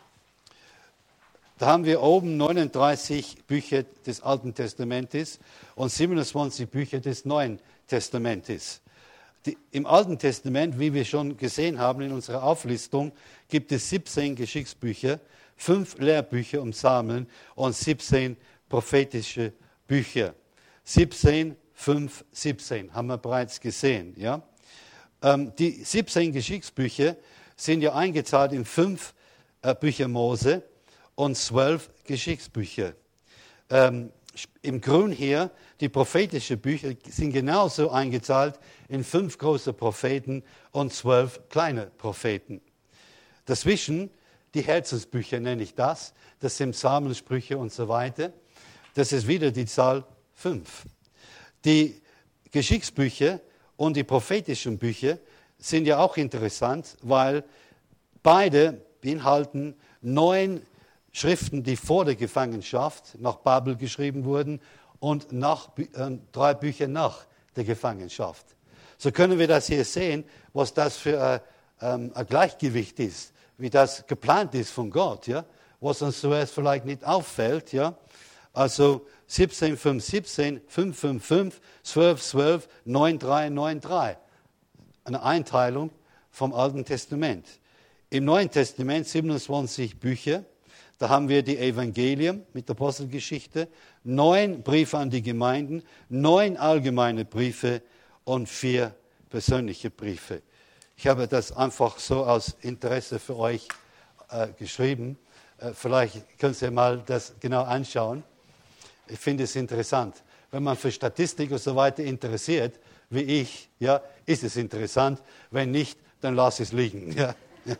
Da haben wir oben 39 Bücher des Alten Testamentes und 27 Bücher des Neuen Testamentes. Im Alten Testament, wie wir schon gesehen haben in unserer Auflistung, gibt es 17 Geschichtsbücher, 5 Lehrbücher um Psalmen und 17 prophetische Bücher. 17, 5, 17 haben wir bereits gesehen. Ja? Die 17 Geschichtsbücher sind ja eingeteilt in 5 Bücher Mose und 12 Geschichtsbücher. Im Grün hier, die prophetischen Bücher sind genauso eingeteilt in 5 große Propheten und 12 kleine Propheten. Dazwischen, die Herzensbücher nenne ich das sind Psalmen, Sprüche und so weiter. Das ist wieder die Zahl 5. Die Geschichtsbücher und die prophetischen Bücher sind ja auch interessant, weil beide beinhalten 9 Schriften, die vor der Gefangenschaft nach Babel geschrieben wurden und 3 Bücher nach der Gefangenschaft. So können wir das hier sehen, was das für ein Gleichgewicht ist, wie das geplant ist von Gott, ja? Was uns zuerst vielleicht nicht auffällt. Ja? Also 17, 5, 17, 5, 5, 5, 12, 12, 9, 3, 9, 3. Eine Einteilung vom Alten Testament. Im Neuen Testament 27 Bücher. Da haben wir die Evangelien mit der Apostelgeschichte, 9 Briefe an die Gemeinden, 9 allgemeine Briefe und 4 persönliche Briefe. Ich habe das einfach so aus Interesse für euch geschrieben. Vielleicht können Sie mal das genau anschauen. Ich finde es interessant. Wenn man für Statistik und so weiter interessiert, wie ich, ja, ist es interessant. Wenn nicht, dann lass es liegen. Ja.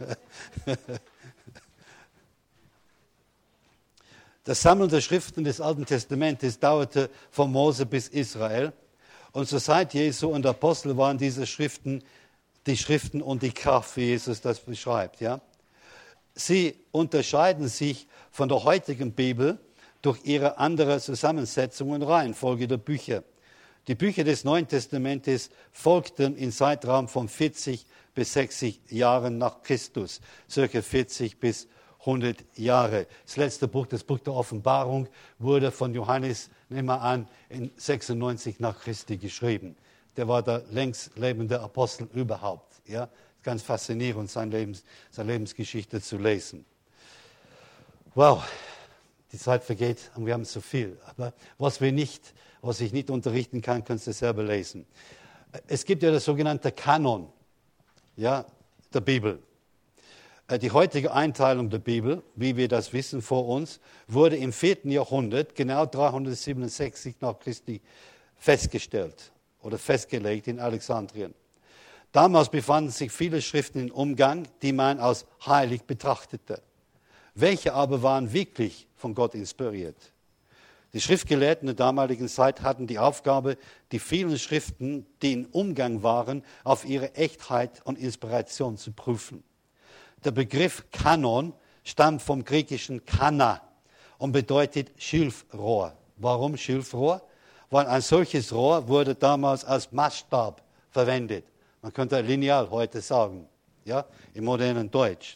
Das Sammeln der Schriften des Alten Testamentes dauerte von Mose bis Israel. Und zur Zeit Jesu und der Apostel waren diese Schriften die Schriften und die Kraft, wie Jesus das beschreibt. Ja? Sie unterscheiden sich von der heutigen Bibel durch ihre andere Zusammensetzung und Reihenfolge der Bücher. Die Bücher des Neuen Testamentes folgten im Zeitraum von 40 bis 60 Jahren nach Christus, circa 40 bis 100 Jahre. Das letzte Buch, das Buch der Offenbarung, wurde von Johannes, nehmen wir an, in 96 nach Christi geschrieben. Der war der längst lebende Apostel überhaupt. Ja? Ganz faszinierend, seine Lebensgeschichte zu lesen. Wow, die Zeit vergeht und wir haben so viel. Aber was ich nicht unterrichten kann, kannst du selber lesen. Es gibt ja das sogenannte Kanon, ja, der Bibel. Die heutige Einteilung der Bibel, wie wir das wissen vor uns, wurde im 4. Jahrhundert, genau 367 nach Christi, festgestellt oder festgelegt in Alexandrien. Damals befanden sich viele Schriften im Umgang, die man als heilig betrachtete. Welche aber waren wirklich von Gott inspiriert? Die Schriftgelehrten der damaligen Zeit hatten die Aufgabe, die vielen Schriften, die im Umgang waren, auf ihre Echtheit und Inspiration zu prüfen. Der Begriff Kanon stammt vom griechischen Kana und bedeutet Schilfrohr. Warum Schilfrohr? Weil ein solches Rohr wurde damals als Maßstab verwendet. Man könnte Lineal heute sagen, ja, im modernen Deutsch.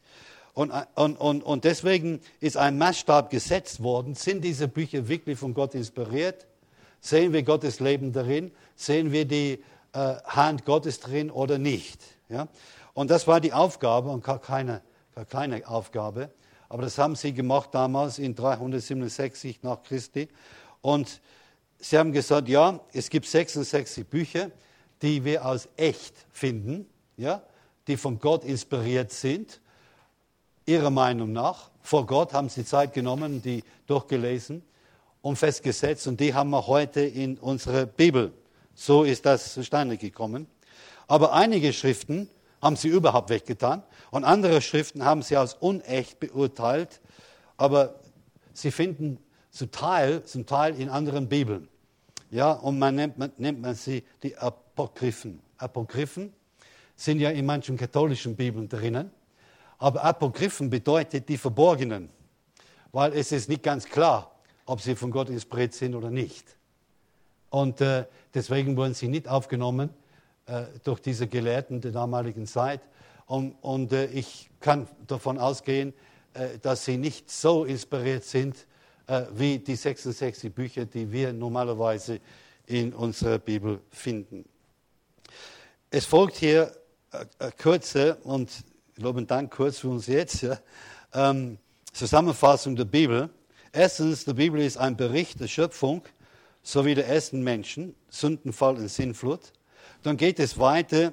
Und deswegen ist ein Maßstab gesetzt worden. Sind diese Bücher wirklich von Gott inspiriert? Sehen wir Gottes Leben darin? Sehen wir die Hand Gottes drin oder nicht? Ja? Und das war die Aufgabe und keine kleine Aufgabe. Aber das haben sie gemacht damals in 367 nach Christi. Und sie haben gesagt, ja, es gibt 66 Bücher, die wir als echt finden, ja, die von Gott inspiriert sind. Ihrer Meinung nach, vor Gott haben sie Zeit genommen, die durchgelesen und festgesetzt. Und die haben wir heute in unserer Bibel. So ist das zustande gekommen. Aber einige Schriften haben sie überhaupt weggetan. Und andere Schriften haben sie als unecht beurteilt. Aber sie finden zum Teil in anderen Bibeln. Ja, und nennt man sie die Apokryphen. Apokryphen sind ja in manchen katholischen Bibeln drinnen. Aber Apokryphen bedeutet die Verborgenen, weil es ist nicht ganz klar, ob sie von Gott inspiriert sind oder nicht. Und deswegen wurden sie nicht aufgenommen durch diese Gelehrten der damaligen Zeit. Und ich kann davon ausgehen, dass sie nicht so inspiriert sind wie die 66 Bücher, die wir normalerweise in unserer Bibel finden. Es folgt hier kurze und loben Dank kurz für uns jetzt, ja, Zusammenfassung der Bibel. Erstens, die Bibel ist ein Bericht der Schöpfung sowie der ersten Menschen, Sündenfall und Sintflut. Dann geht es weiter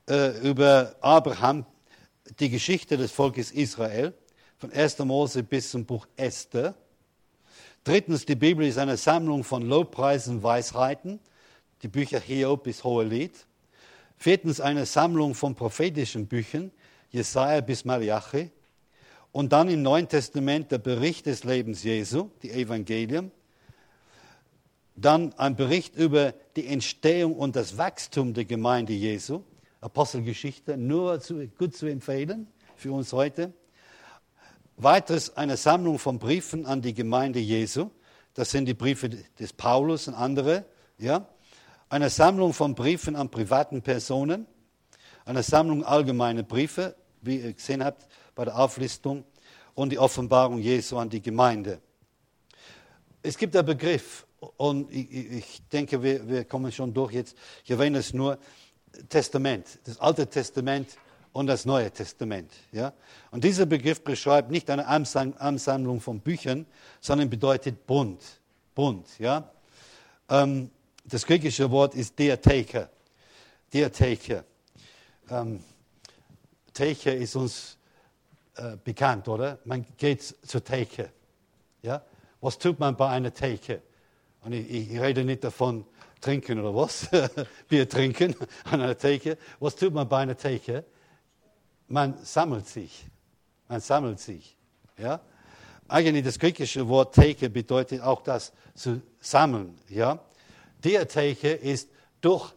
über Abraham, die Geschichte des Volkes Israel, von 1. Mose bis zum Buch Esther. Drittens, die Bibel ist eine Sammlung von Lobpreisen und Weisheiten, die Bücher Hiob bis Hohelied. Viertens, eine Sammlung von prophetischen Büchern, Jesaja bis Malachi. Und dann im Neuen Testament der Bericht des Lebens Jesu, die Evangelien. Dann ein Bericht über die Entstehung und das Wachstum der Gemeinde Jesu, Apostelgeschichte, nur gut zu empfehlen für uns heute. Weiteres eine Sammlung von Briefen an die Gemeinde Jesu, das sind die Briefe des Paulus und andere. Ja? Eine Sammlung von Briefen an privaten Personen, eine Sammlung allgemeiner Briefe, wie ihr gesehen habt bei der Auflistung, und die Offenbarung Jesu an die Gemeinde. Es gibt einen Begriff, und ich denke, wir kommen schon durch jetzt. Ich erwähne es nur, Testament, das Alte Testament und das Neue Testament. Ja? Und dieser Begriff beschreibt nicht eine Ansammlung von Büchern, sondern bedeutet Bund. Bund, ja? Das griechische Wort ist Diatheke. Diatheke. Theke ist uns bekannt, oder? Man geht zur Theke. Ja? Was tut man bei einer Theke? Und ich rede nicht davon, trinken oder was, Bier trinken an einer Theke. Was tut man bei einer Theke? Man sammelt sich. Man sammelt sich. Ja? Eigentlich das griechische Wort Theke bedeutet auch das zu sammeln. Ja? Diatheke ist durch,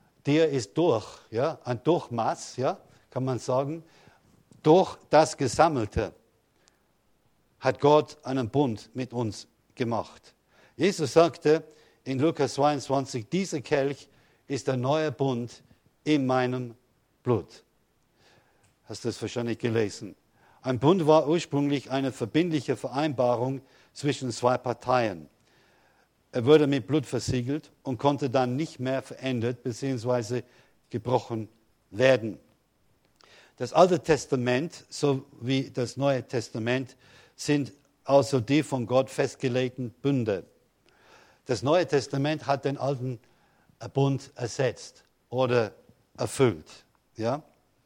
ja? Ein Durchmaß, ja? Kann man sagen. Durch das Gesammelte hat Gott einen Bund mit uns gemacht. Jesus sagte in Lukas 22, dieser Kelch ist der neue Bund in meinem Blut. Hast du das wahrscheinlich gelesen? Ein Bund war ursprünglich eine verbindliche Vereinbarung zwischen zwei Parteien. Er wurde mit Blut versiegelt und konnte dann nicht mehr verändert bzw. gebrochen werden. Das Alte Testament sowie das Neue Testament sind also die von Gott festgelegten Bünde. Das Neue Testament hat den alten Bund ersetzt oder erfüllt. Ja?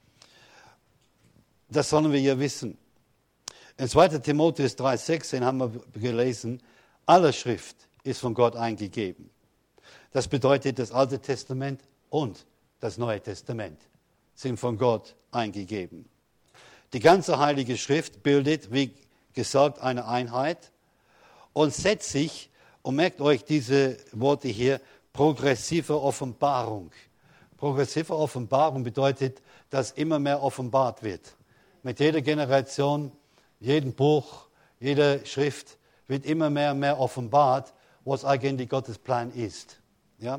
Das sollen wir ja wissen. In 2. Timotheus 3,16 haben wir gelesen, alle Schrift ist von Gott eingegeben. Das bedeutet, das Alte Testament und das Neue Testament sind von Gott eingegeben. Die ganze Heilige Schrift bildet, wie gesagt, eine Einheit und setzt sich, und merkt euch diese Worte hier, progressive Offenbarung. Progressive Offenbarung bedeutet, dass immer mehr offenbart wird. Mit jeder Generation, jedem Buch, jeder Schrift wird immer mehr und mehr offenbart, was eigentlich Gottes Plan ist. Ja?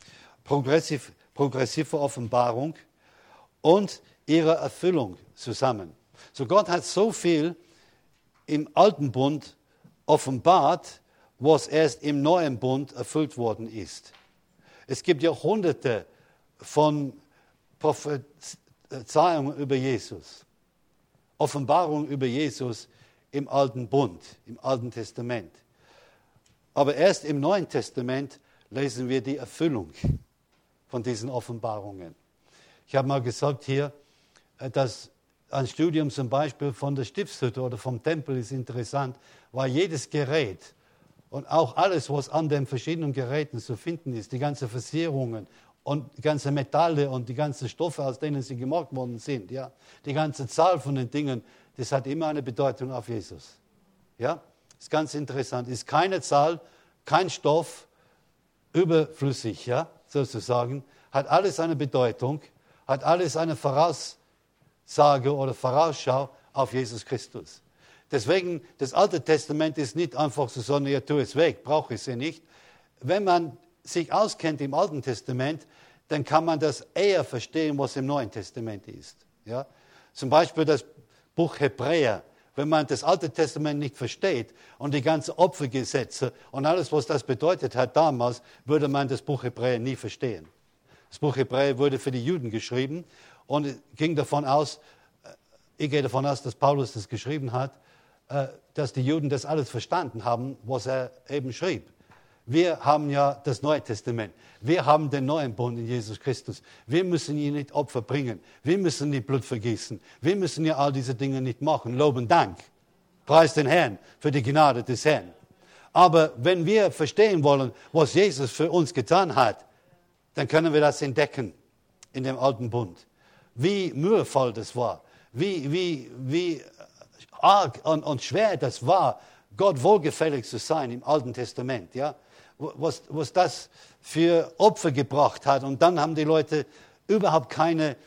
Progressive Offenbarung und ihre Erfüllung zusammen. So Gott hat so viel im Alten Bund offenbart, was erst im Neuen Bund erfüllt worden ist. Es gibt Jahrhunderte von Prophezeiungen über Jesus, Offenbarungen über Jesus im Alten Bund, im Alten Testament. Aber erst im Neuen Testament lesen wir die Erfüllung von diesen Offenbarungen. Ich habe mal gesagt hier, dass ein Studium zum Beispiel von der Stiftshütte oder vom Tempel ist interessant, weil jedes Gerät und auch alles, was an den verschiedenen Geräten zu finden ist, die ganzen Verzierungen und die ganzen Metalle und die ganzen Stoffe, aus denen sie gemacht worden sind, ja, die ganze Zahl von den Dingen, das hat immer eine Bedeutung auf Jesus. Ja, das ist ganz interessant. Ist keine Zahl, kein Stoff überflüssig, ja, sozusagen, hat alles eine Bedeutung, hat alles eine Voraussage oder Vorausschau auf Jesus Christus. Deswegen, das Alte Testament ist nicht einfach zu sagen, ja, tu es weg, brauche ich es ja nicht. Wenn man sich auskennt im Alten Testament, dann kann man das eher verstehen, was im Neuen Testament ist. Ja? Zum Beispiel das Buch Hebräer. Wenn man das Alte Testament nicht versteht und die ganzen Opfergesetze und alles, was das bedeutet hat damals, würde man das Buch Hebräer nie verstehen. Das Buch Hebräer wurde für die Juden geschrieben und ging davon aus, ich gehe davon aus, dass Paulus das geschrieben hat, dass die Juden das alles verstanden haben, was er eben schrieb. Wir haben ja das Neue Testament. Wir haben den neuen Bund in Jesus Christus. Wir müssen hier nicht Opfer bringen. Wir müssen nicht Blut vergießen. Wir müssen ja all diese Dinge nicht machen. Loben Dank. Preis den Herrn für die Gnade des Herrn. Aber wenn wir verstehen wollen, was Jesus für uns getan hat, dann können wir das entdecken in dem alten Bund. Wie mühevoll das war. Wie arg und schwer das war, Gott wohlgefällig zu sein im Alten Testament. Ja? Was das für Opfer gebracht hat. Und dann haben die Leute überhaupt keine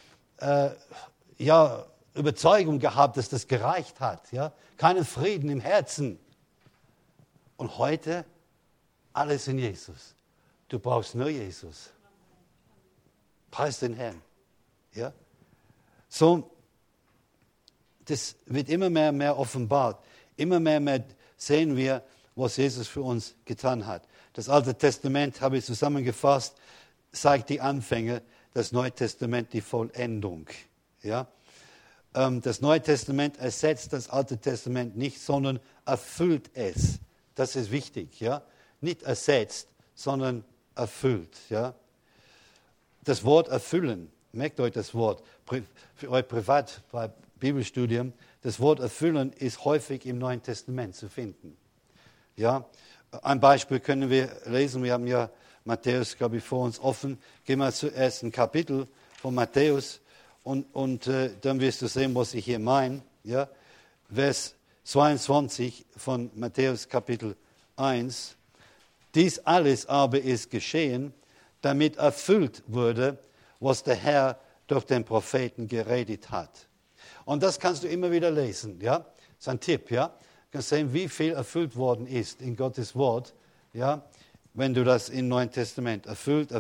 Überzeugung gehabt, dass das gereicht hat. Ja? Keinen Frieden im Herzen. Und heute alles in Jesus. Du brauchst nur Jesus. Preis den Herrn. Ja? So, das wird immer mehr offenbart. Immer mehr sehen wir, was Jesus für uns getan hat. Das Alte Testament, habe ich zusammengefasst, zeigt die Anfänge, das Neue Testament die Vollendung. Ja? Das Neue Testament ersetzt das Alte Testament nicht, sondern erfüllt es. Das ist wichtig. Ja? Nicht ersetzt, sondern erfüllt. Ja? Das Wort erfüllen, merkt euch das Wort, für euer Bibelstudium, das Wort erfüllen ist häufig im Neuen Testament zu finden. Ja? Ein Beispiel können wir lesen, wir haben ja Matthäus, glaube ich, vor uns offen. Gehen wir zum ersten Kapitel von Matthäus und dann wirst du sehen, was ich hier meine. Ja? Vers 22 von Matthäus Kapitel 1. Dies alles aber ist geschehen, damit erfüllt wurde, was der Herr durch den Propheten geredet hat. Und das kannst du immer wieder lesen. Ja? Das ist ein Tipp. Ja? Du kannst sehen, wie viel erfüllt worden ist in Gottes Wort, ja? Wenn du das im Neuen Testament erfüllt.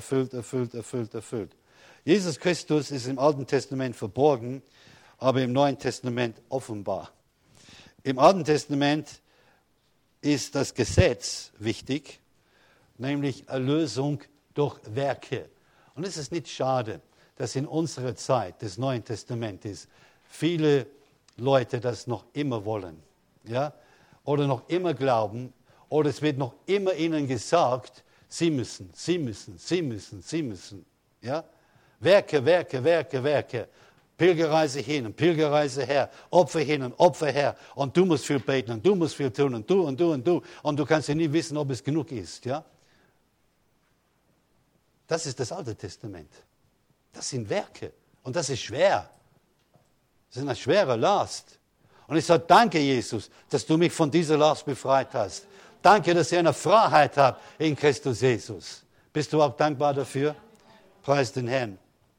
Jesus Christus ist im Alten Testament verborgen, aber im Neuen Testament offenbar. Im Alten Testament ist das Gesetz wichtig, nämlich Erlösung durch Werke. Und es ist nicht schade, dass in unserer Zeit des Neuen Testamentes viele Leute das noch immer wollen, ja? Oder noch immer glauben, oder es wird noch immer ihnen gesagt, sie müssen. Ja? Werke. Pilgerreise hin und Pilgerreise her, Opfer hin und Opfer her. Und du musst viel beten und du musst viel tun und du und du und du. Und du kannst ja nie wissen, ob es genug ist. Ja? Das ist das Alte Testament. Das sind Werke. Und das ist schwer. Das ist eine schwere Last. Und ich sage, danke Jesus, dass du mich von dieser Last befreit hast. Danke, dass ich eine Freiheit habe in Christus Jesus. Bist du auch dankbar dafür? Preis den Herrn.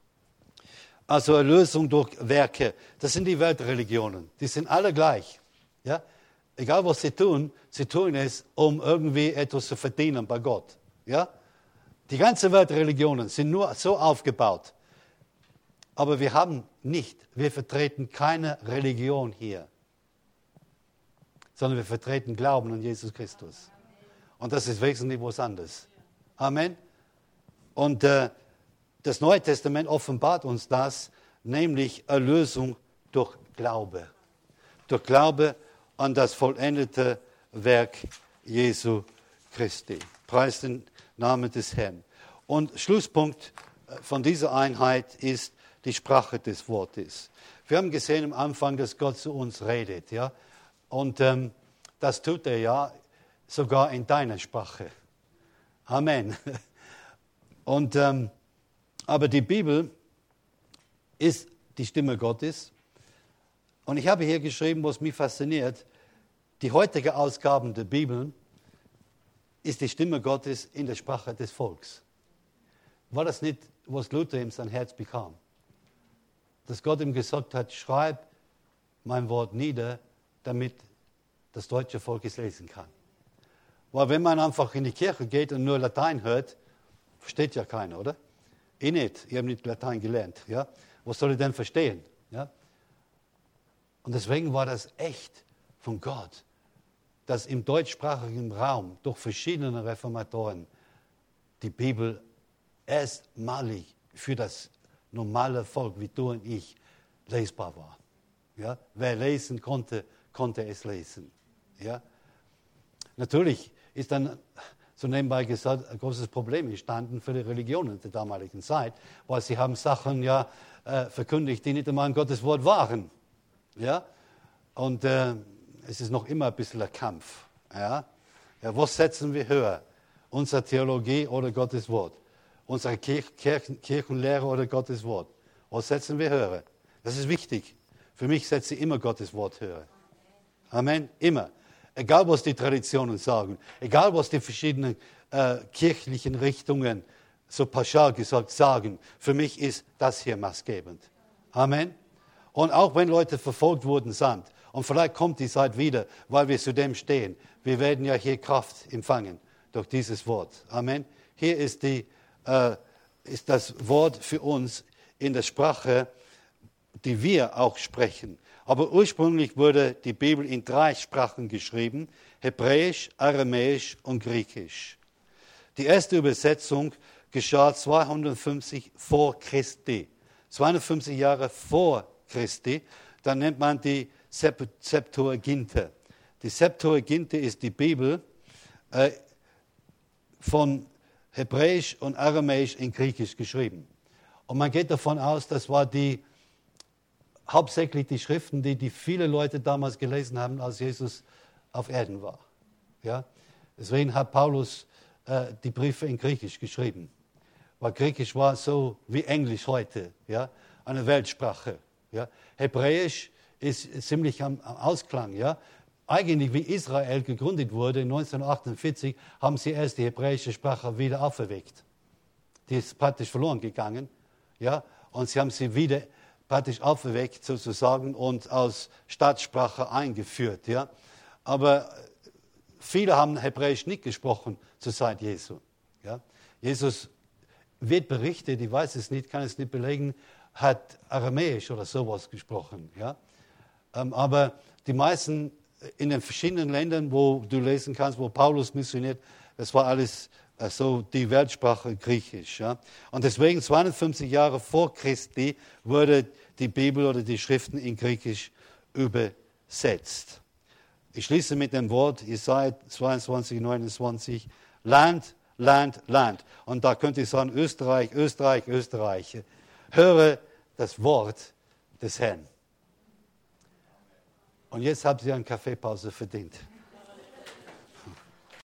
Also Erlösung durch Werke. Das sind die Weltreligionen. Die sind alle gleich. Ja? Egal was sie tun es, um irgendwie etwas zu verdienen bei Gott. Ja? Die ganzen Weltreligionen sind nur so aufgebaut. Aber wir vertreten keine Religion hier, sondern wir vertreten Glauben an Jesus Christus. Und das ist wesentlich was anderes. Amen. Und das Neue Testament offenbart uns das, nämlich Erlösung durch Glaube. Durch Glaube an das vollendete Werk Jesu Christi. Preis den Namen des Herrn. Und Schlusspunkt von dieser Einheit ist die Sprache des Wortes. Wir haben gesehen am Anfang, dass Gott zu uns redet. Ja? Und das tut er ja sogar in deiner Sprache. Amen. Und aber die Bibel ist die Stimme Gottes. Und ich habe hier geschrieben, was mich fasziniert. Die heutige Ausgabe der Bibel ist die Stimme Gottes in der Sprache des Volks. War das nicht, was Luther in sein Herz bekam? Dass Gott ihm gesagt hat, schreib mein Wort nieder, damit das deutsche Volk es lesen kann. Weil wenn man einfach in die Kirche geht und nur Latein hört, versteht ja keiner, oder? Ich nicht, ich habe nicht Latein gelernt. Ja? Was soll ich denn verstehen? Ja? Und deswegen war das echt von Gott, dass im deutschsprachigen Raum durch verschiedene Reformatoren die Bibel erstmalig für das normale Volk wie du und ich lesbar war. Ja? Wer lesen konnte, konnte es lesen. Ja? Natürlich ist dann so nebenbei gesagt, ein großes Problem entstanden für die Religionen der damaligen Zeit, weil sie haben Sachen verkündigt, die nicht einmal in Gottes Wort waren. Ja? Und es ist noch immer ein bisschen ein Kampf. Ja? Ja, was setzen wir höher? Unsere Theologie oder Gottes Wort? Unsere Kirchenlehre oder Gottes Wort? Was setzen wir höher? Das ist wichtig. Für mich setze ich immer Gottes Wort höher. Amen. Immer. Egal, was die Traditionen sagen. Egal, was die verschiedenen kirchlichen Richtungen, so pauschal gesagt, sagen. Für mich ist das hier maßgebend. Amen. Und auch wenn Leute verfolgt worden sind, und vielleicht kommt die Zeit wieder, weil wir zu dem stehen. Wir werden ja hier Kraft empfangen durch dieses Wort. Amen. Hier ist das Wort für uns in der Sprache, die wir auch sprechen. Aber ursprünglich wurde die Bibel in 3 Sprachen geschrieben: Hebräisch, Aramäisch und Griechisch. Die erste Übersetzung geschah 250 vor Christi. 250 Jahre vor Christi. Dann nennt man die Septuaginta. Die Septuaginta ist die Bibel von Hebräisch und Aramäisch in Griechisch geschrieben. Und man geht davon aus, das war hauptsächlich die Schriften, die viele Leute damals gelesen haben, als Jesus auf Erden war. Ja? Deswegen hat Paulus die Briefe in Griechisch geschrieben. Weil Griechisch war so wie Englisch heute, ja? Eine Weltsprache. Ja? Hebräisch ist ziemlich am Ausklang. Ja? Eigentlich, wie Israel gegründet wurde 1948, haben sie erst die hebräische Sprache wieder auferweckt. Die ist praktisch verloren gegangen. Ja? Und sie haben sie wieder praktisch auferweckt sozusagen und als Staatssprache eingeführt. Ja? Aber viele haben Hebräisch nicht gesprochen zur Zeit Jesu. Ja? Jesus wird berichtet, ich weiß es nicht, kann es nicht belegen, hat Aramäisch oder sowas gesprochen. Ja? Aber die meisten in den verschiedenen Ländern, wo du lesen kannst, wo Paulus missioniert, das war alles so die Weltsprache Griechisch. Ja? Und deswegen 250 Jahre vor Christi wurde die Bibel oder die Schriften in Griechisch übersetzt. Ich schließe mit dem Wort Jesaja 22, 29, Land, Land, Land. Und da könnte ich sagen, Österreich, Österreich, Österreich. Höre das Wort des Herrn. Und jetzt habt ihr eine Kaffeepause verdient.